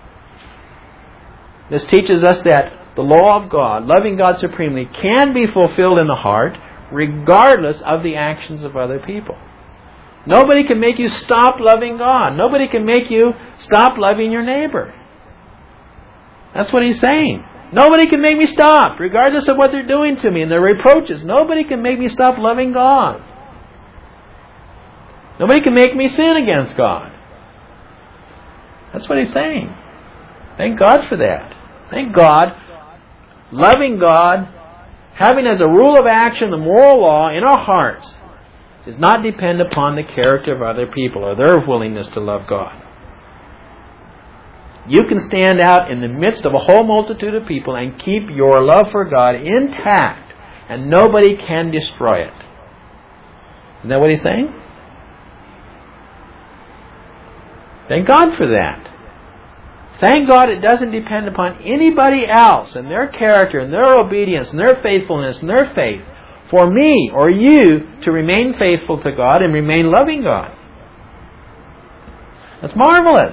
This teaches us that the law of God, loving God supremely, can be fulfilled in the heart regardless of the actions of other people. Nobody can make you stop loving God. Nobody can make you stop loving your neighbor. That's what he's saying. Nobody can make me stop, regardless of what they're doing to me and their reproaches. Nobody can make me stop loving God. Nobody can make me sin against God. That's what he's saying. Thank God for that. Thank God. Loving God, having as a rule of action the moral law in our hearts, does not depend upon the character of other people or their willingness to love God. You can stand out in the midst of a whole multitude of people and keep your love for God intact, and nobody can destroy it. Isn't that what he's saying? Thank God for that. Thank God it doesn't depend upon anybody else and their character and their obedience and their faithfulness and their faith for me or you to remain faithful to God and remain loving God. That's marvelous.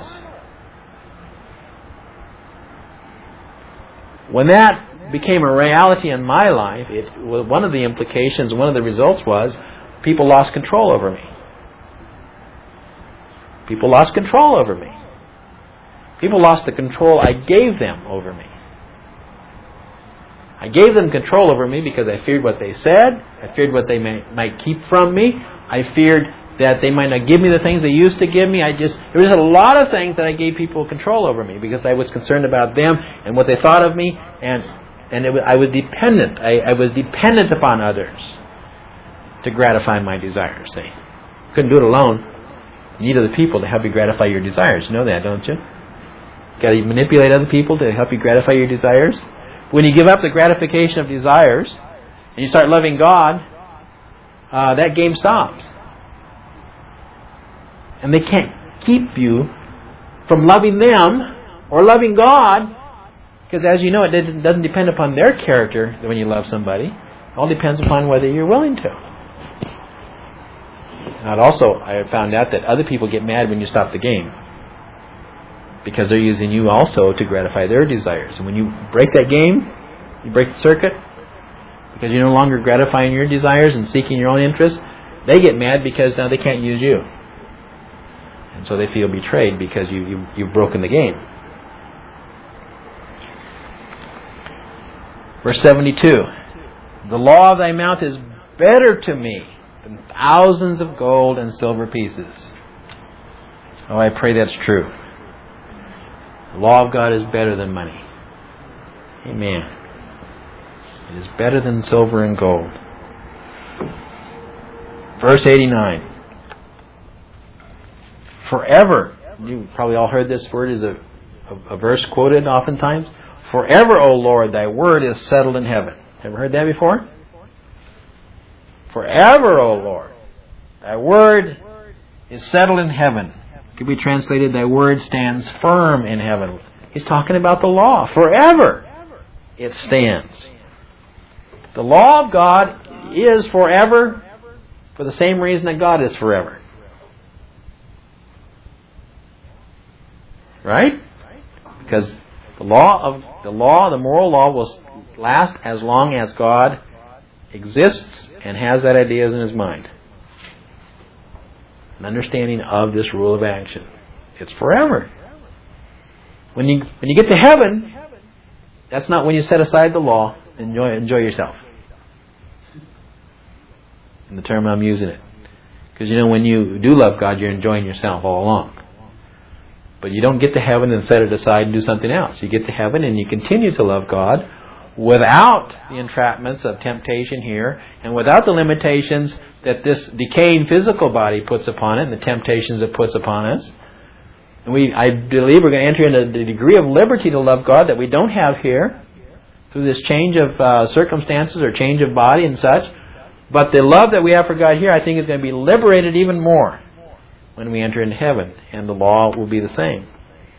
When that became a reality in my life, it, one of the implications, one of the results was people lost control over me. People lost control over me. People lost the control I gave them over me. I gave them control over me because I feared what they said. I feared what they may, might keep from me. I feared that they might not give me the things they used to give me. I just there was a lot of things that I gave people control over me because I was concerned about them and what they thought of me, and and it was, I was dependent. I, I was dependent upon others to gratify my desires. See, couldn't do it alone. You need other people to help you gratify your desires. You know that, don't you? Got to manipulate other people to help you gratify your desires. When you give up the gratification of desires and you start loving God, uh, that game stops. And they can't keep you from loving them or loving God, because as you know, it doesn't depend upon their character when you love somebody. It all depends upon whether you're willing to. And also, I found out that other people get mad when you stop the game, because they're using you also to gratify their desires. And when you break that game, you break the circuit, because you're no longer gratifying your desires and seeking your own interests, they get mad because now they can't use you. And so they feel betrayed because you, you, you've broken the game. Verse seventy-two. The law of thy mouth is better to me than thousands of gold and silver pieces. Oh, I pray that's true. The law of God is better than money. Amen. It is better than silver and gold. Verse eighty-nine. Forever. You probably all heard this word as a, a, a verse quoted oftentimes. Forever, O Lord, thy word is settled in heaven. Ever heard that before? Forever, O Lord, thy word is settled in heaven. It could be translated, thy word stands firm in heaven. He's talking about the law. Forever it stands. The law of God is forever for the same reason that God is forever. Right? Because the law of the law, the moral law, will last as long as God exists and has that ideas in His mind. An understanding of this rule of action. It's forever. When you when you get to heaven, that's not when you set aside the law. Enjoy enjoy yourself. In the term I'm using it, because you know when you do love God, you're enjoying yourself all along. But you don't get to heaven and set it aside and do something else. You get to heaven and you continue to love God without the entrapments of temptation here and without the limitations that this decaying physical body puts upon it and the temptations it puts upon us. And we, I believe we're going to enter into the degree of liberty to love God that we don't have here through this change of uh, circumstances or change of body and such. But the love that we have for God here, I think, is going to be liberated even more when we enter into heaven, and the law will be the same.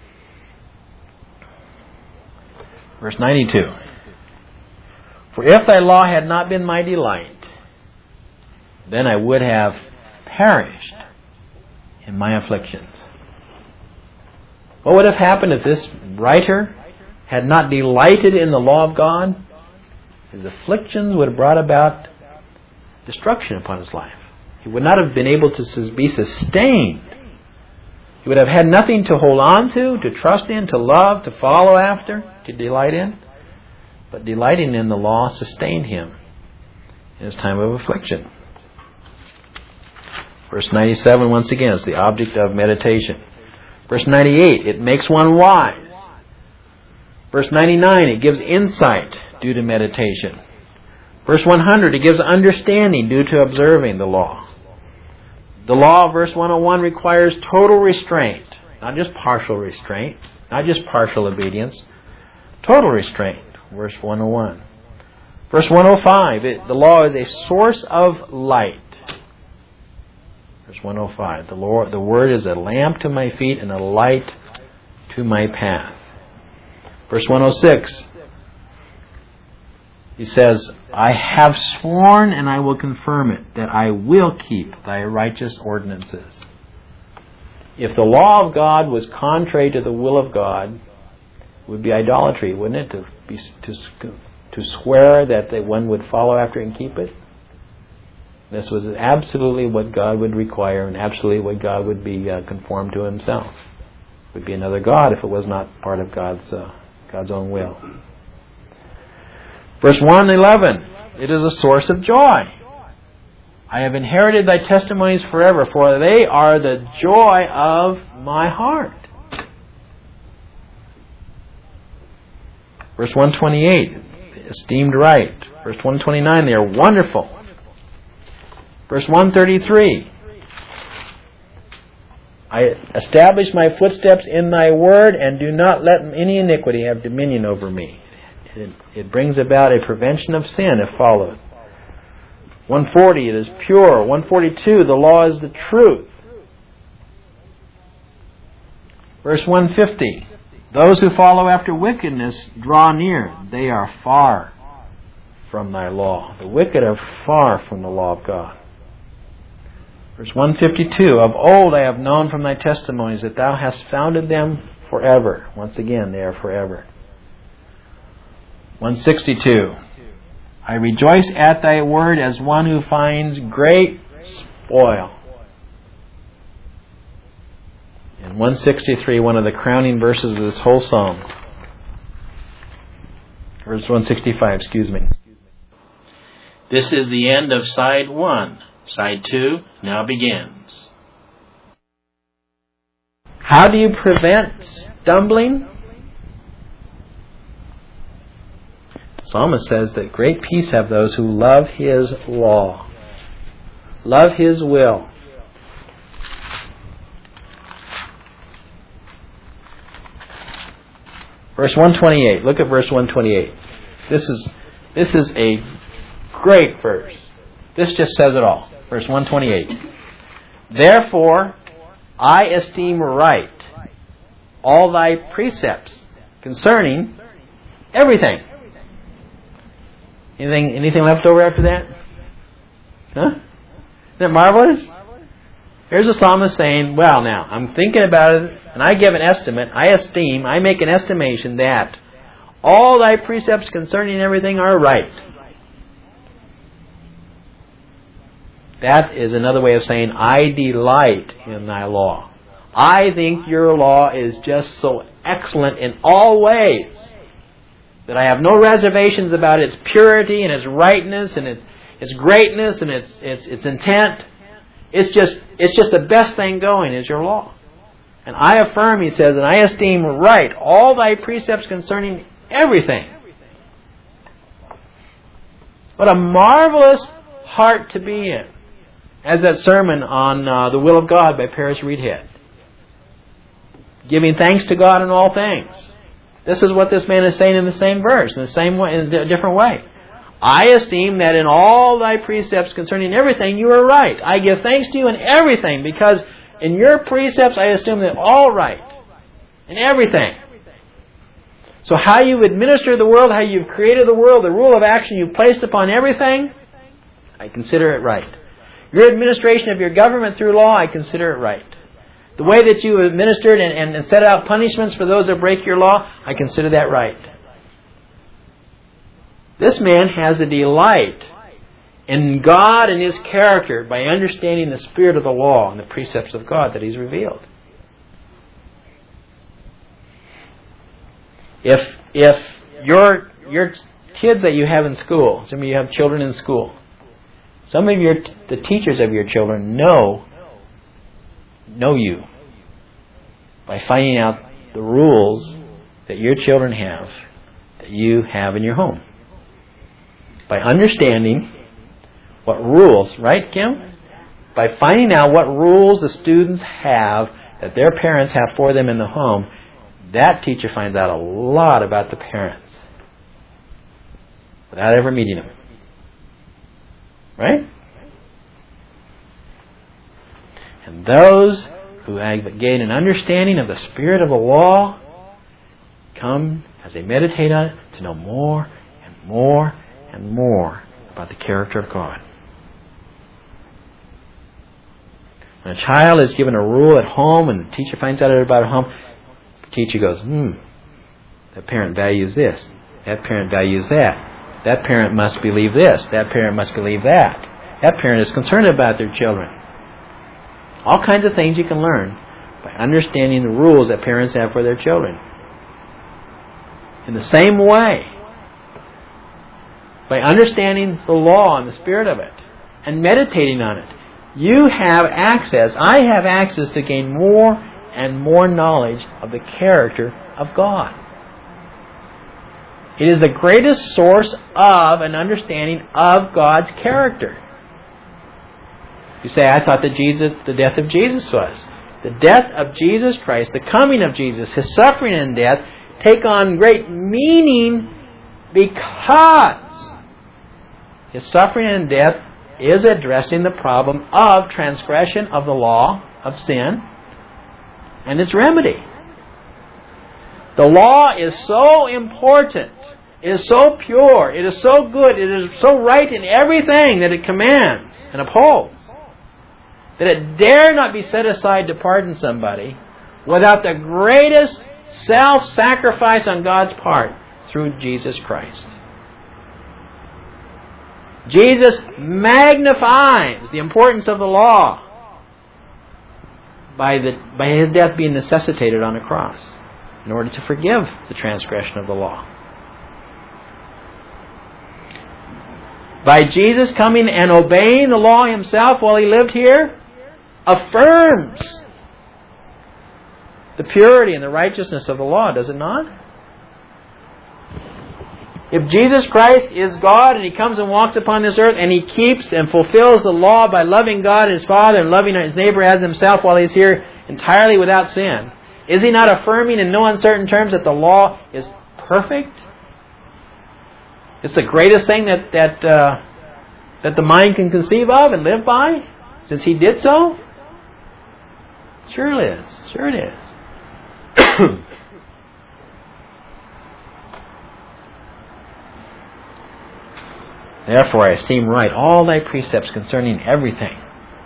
Verse ninety-two. For if thy law had not been my delight, then I would have perished in my afflictions. What would have happened if this writer had not delighted in the law of God? His afflictions would have brought about destruction upon his life. He would not have been able to be sustained. He would have had nothing to hold on to, to trust in, to love, to follow after, to delight in. But delighting in the law sustained him in his time of affliction. Verse ninety-seven, once again, is the object of meditation. Verse ninety-eight, it makes one wise. Verse ninety-nine, it gives insight due to meditation. Verse one hundred, it gives understanding due to observing the law. The law, verse one oh one, requires total restraint, not just partial restraint, not just partial obedience, total restraint, verse one oh one. Verse one oh five, it, the law is a source of light. Verse one oh five, the, Lord, the Word is a lamp to my feet and a light to my path. Verse one oh six, he says, I have sworn and I will confirm it, that I will keep thy righteous ordinances. If the law of God was contrary to the will of God, it would be idolatry, wouldn't it? To be to, to swear that the one would follow after and keep it. This was absolutely what God would require and absolutely what God would be uh, conformed to himself. It would be another God if it was not part of God's uh, God's own will. Verse one eleven, it is a source of joy. I have inherited thy testimonies forever, for they are the joy of my heart. Verse one twenty-eight, esteemed right. Verse one twenty-nine, they are wonderful. Verse one thirty-three, I establish my footsteps in thy word, and do not let any iniquity have dominion over me. It, it brings about a prevention of sin if followed. one forty, it is pure. one forty-two, the law is the truth. Verse one fifty, those who follow after wickedness draw near. They are far from thy law. The wicked are far from the law of God. Verse one fifty-two, of old I have known from thy testimonies that thou hast founded them forever. Once again, they are forever. one sixty-two, I rejoice at thy word as one who finds great spoil. And one sixty-three, one of the crowning verses of this whole psalm. Verse one sixty-five, excuse me. This is the end of side one. Side two now begins. How do you prevent stumbling? The psalmist says that great peace have those who love his law, love his will. Verse one twenty-eight. Look at verse one twenty-eight. This is this is a great verse. This just says it all. Verse one twenty-eight. Therefore, I esteem right all thy precepts concerning everything. Anything anything left over after that? Huh? Isn't that marvelous? Here's the psalmist saying, well, now, I'm thinking about it, and I give an estimate, I esteem, I make an estimation that all thy precepts concerning everything are right. That is another way of saying, I delight in thy law. I think your law is just so excellent in all ways that I have no reservations about its purity and its rightness and its its greatness and its its its intent. It's just it's just the best thing going is your law. And I affirm, he says, and I esteem right all thy precepts concerning everything. What a marvelous heart to be in. As that sermon on uh, the will of God by Paris Reedhead. Giving thanks to God in all things. This is what this man is saying in the same verse, in the same way, in a different way. I esteem that in all thy precepts concerning everything you are right. I give thanks to you in everything, because in your precepts I assume that all right. In everything. So how you administer the world, how you've created the world, the rule of action you've placed upon everything, I consider it right. Your administration of your government through law, I consider it right. The way that you administered and, and set out punishments for those that break your law, I consider that right. This man has a delight in God and His character by understanding the spirit of the law and the precepts of God that He's revealed. If if your your kids that you have in school, some of you have children in school, some of your the teachers of your children know know you by finding out the rules that your children have, that you have in your home. By understanding what rules, right, Kim? By finding out what rules the students have that their parents have for them in the home, that teacher finds out a lot about the parents without ever meeting them. Right? And those who gain an understanding of the spirit of the law come, as they meditate on it, to know more and more and more about the character of God. When a child is given a rule at home and the teacher finds out about it at home, the teacher goes, hmm, that parent values this. That parent values that. That parent must believe this. That parent must believe that. That parent is concerned about their children. All kinds of things you can learn by understanding the rules that parents have for their children. In the same way, by understanding the law and the spirit of it and meditating on it, you have access, I have access to gain more and more knowledge of the character of God. It is the greatest source of an understanding of God's character. You say, I thought that Jesus, the death of Jesus was. The death of Jesus Christ, the coming of Jesus, His suffering and death, take on great meaning because His suffering and death is addressing the problem of transgression of the law of sin and its remedy. The law is so important. It is so pure. It is so good. It is so right in everything that it commands and upholds, that it dare not be set aside to pardon somebody without the greatest self-sacrifice on God's part through Jesus Christ. Jesus magnifies the importance of the law by, the, by His death being necessitated on a cross in order to forgive the transgression of the law. By Jesus coming and obeying the law Himself while He lived here, affirms the purity and the righteousness of the law, does it not? If Jesus Christ is God and He comes and walks upon this earth and He keeps and fulfills the law by loving God His Father and loving His neighbor as Himself while He's here entirely without sin, is He not affirming in no uncertain terms that the law is perfect? It's the greatest thing that that uh, that the mind can conceive of and live by, since He did so? Sure it is. Sure it is. Therefore I esteem right all thy precepts concerning everything.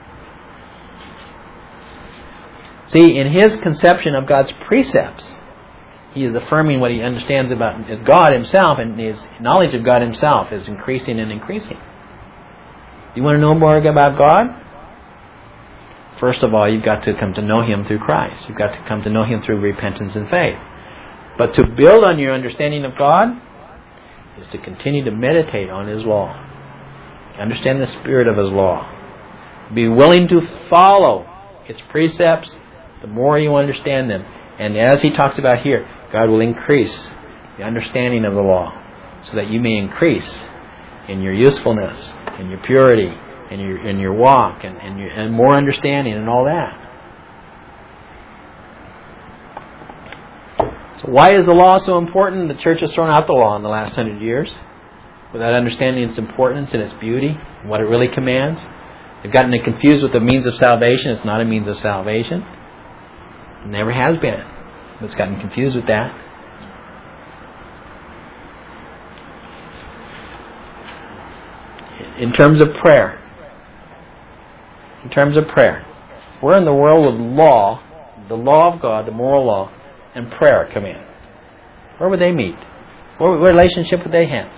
See, in his conception of God's precepts, he is affirming what he understands about God Himself, and his knowledge of God Himself is increasing and increasing. You want to know more about God? First of all, you've got to come to know Him through Christ. You've got to come to know Him through repentance and faith. But to build on your understanding of God is to continue to meditate on His law. Understand the spirit of His law. Be willing to follow its precepts the more you understand them. And as he talks about here, God will increase the understanding of the law so that you may increase in your usefulness, in your purity, in your in your walk, and, and, your, and more understanding and all that. So why is the law so important? The church has thrown out the law in the last hundred years without understanding its importance and its beauty and what it really commands. They've gotten it confused with the means of salvation. It's not a means of salvation. It never has been. It's gotten confused with that. In terms of prayer, in terms of prayer, we're in the world of law, the law of God, the moral law, and prayer come in. Where would they meet? What relationship would they have?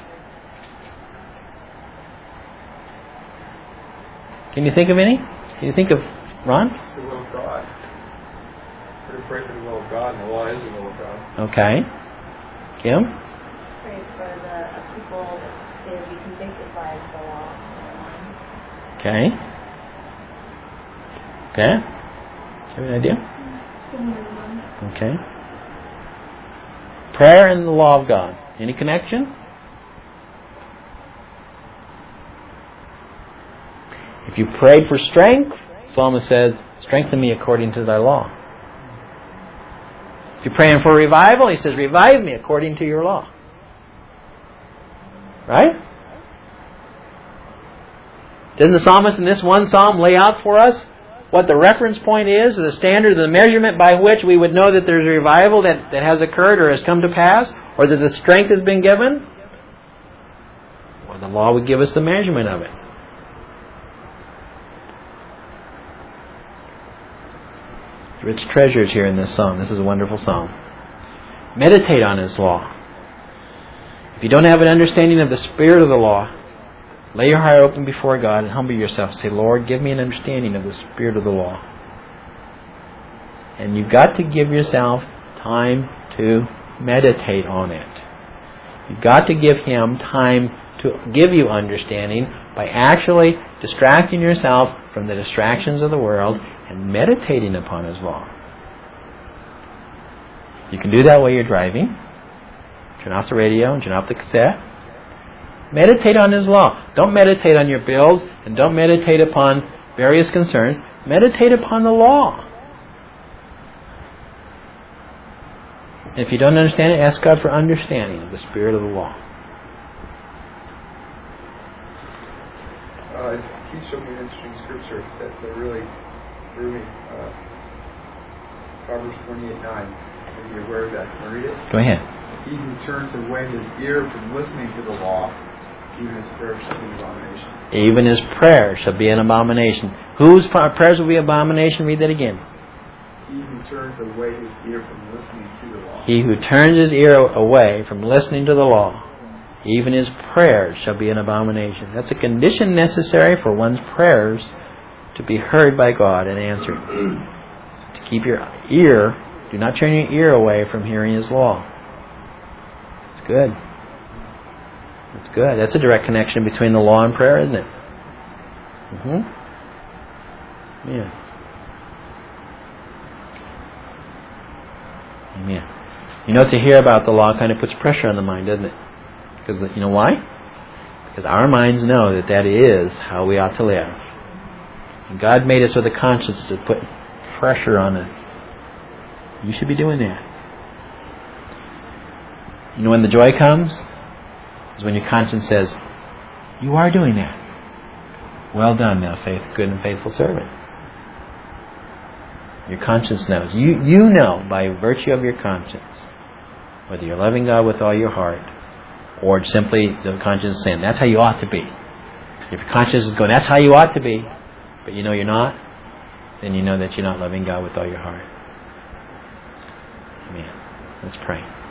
Can you think of any? Can you think of Ron? It's the will of God. We're to pray for the will of God, and the law is the will of God. Okay. Kim? Pray for the people that they would be convicted by the law. Okay. Okay. Do you have an idea? Okay. Prayer and the law of God. Any connection? If you prayed for strength, the psalmist says, strengthen me according to thy law. If you're praying for revival, he says, revive me according to your law. Right? Doesn't the psalmist in this one psalm lay out for us what the reference point is, the standard, the measurement by which we would know that there's a revival that, that has occurred or has come to pass, or that the strength has been given? Well, the law would give us the measurement of it. Rich treasures here in this psalm. This is a wonderful psalm. Meditate on His law. If you don't have an understanding of the spirit of the law, lay your heart open before God and humble yourself. Say, Lord, give me an understanding of the spirit of the law. And you've got to give yourself time to meditate on it. You've got to give Him time to give you understanding by actually distracting yourself from the distractions of the world and meditating upon His law. You can do that while you're driving. Turn off the radio and turn off the cassette. Meditate on His law. Don't meditate on your bills and don't meditate upon various concerns. Meditate upon the law. And if you don't understand it, ask God for understanding of the spirit of the law. Uh, he showed me an interesting scripture that, that really drew me. Uh, Proverbs twenty-eight nine. Are you aware of that? Can I read it? Go ahead. He who turns away his ear from listening to the law, even his prayer shall be an abomination. Even his prayer shall be an abomination. Whose prayers will be an abomination? Read that again. He who turns away his ear from listening to the law. He who turns his ear away from listening to the law, even his prayers shall be an abomination. That's a condition necessary for one's prayers to be heard by God and answered. To keep your ear, do not turn your ear away from hearing His law. It's good. It's good. That's a direct connection between the law and prayer, isn't it? Mm-hmm. Yeah. Amen. You know, to hear about the law kind of puts pressure on the mind, doesn't it? Because, you know why? Because our minds know that that is how we ought to live. And God made us with a conscience to put pressure on us. You should be doing that. You know when the joy comes? Is when your conscience says, you are doing that. Well done, thou faith, good and faithful servant. Your conscience knows. You, you know by virtue of your conscience whether you're loving God with all your heart or simply the conscience saying, that's how you ought to be. If your conscience is going, that's how you ought to be, but you know you're not, then you know that you're not loving God with all your heart. Amen. Let's pray.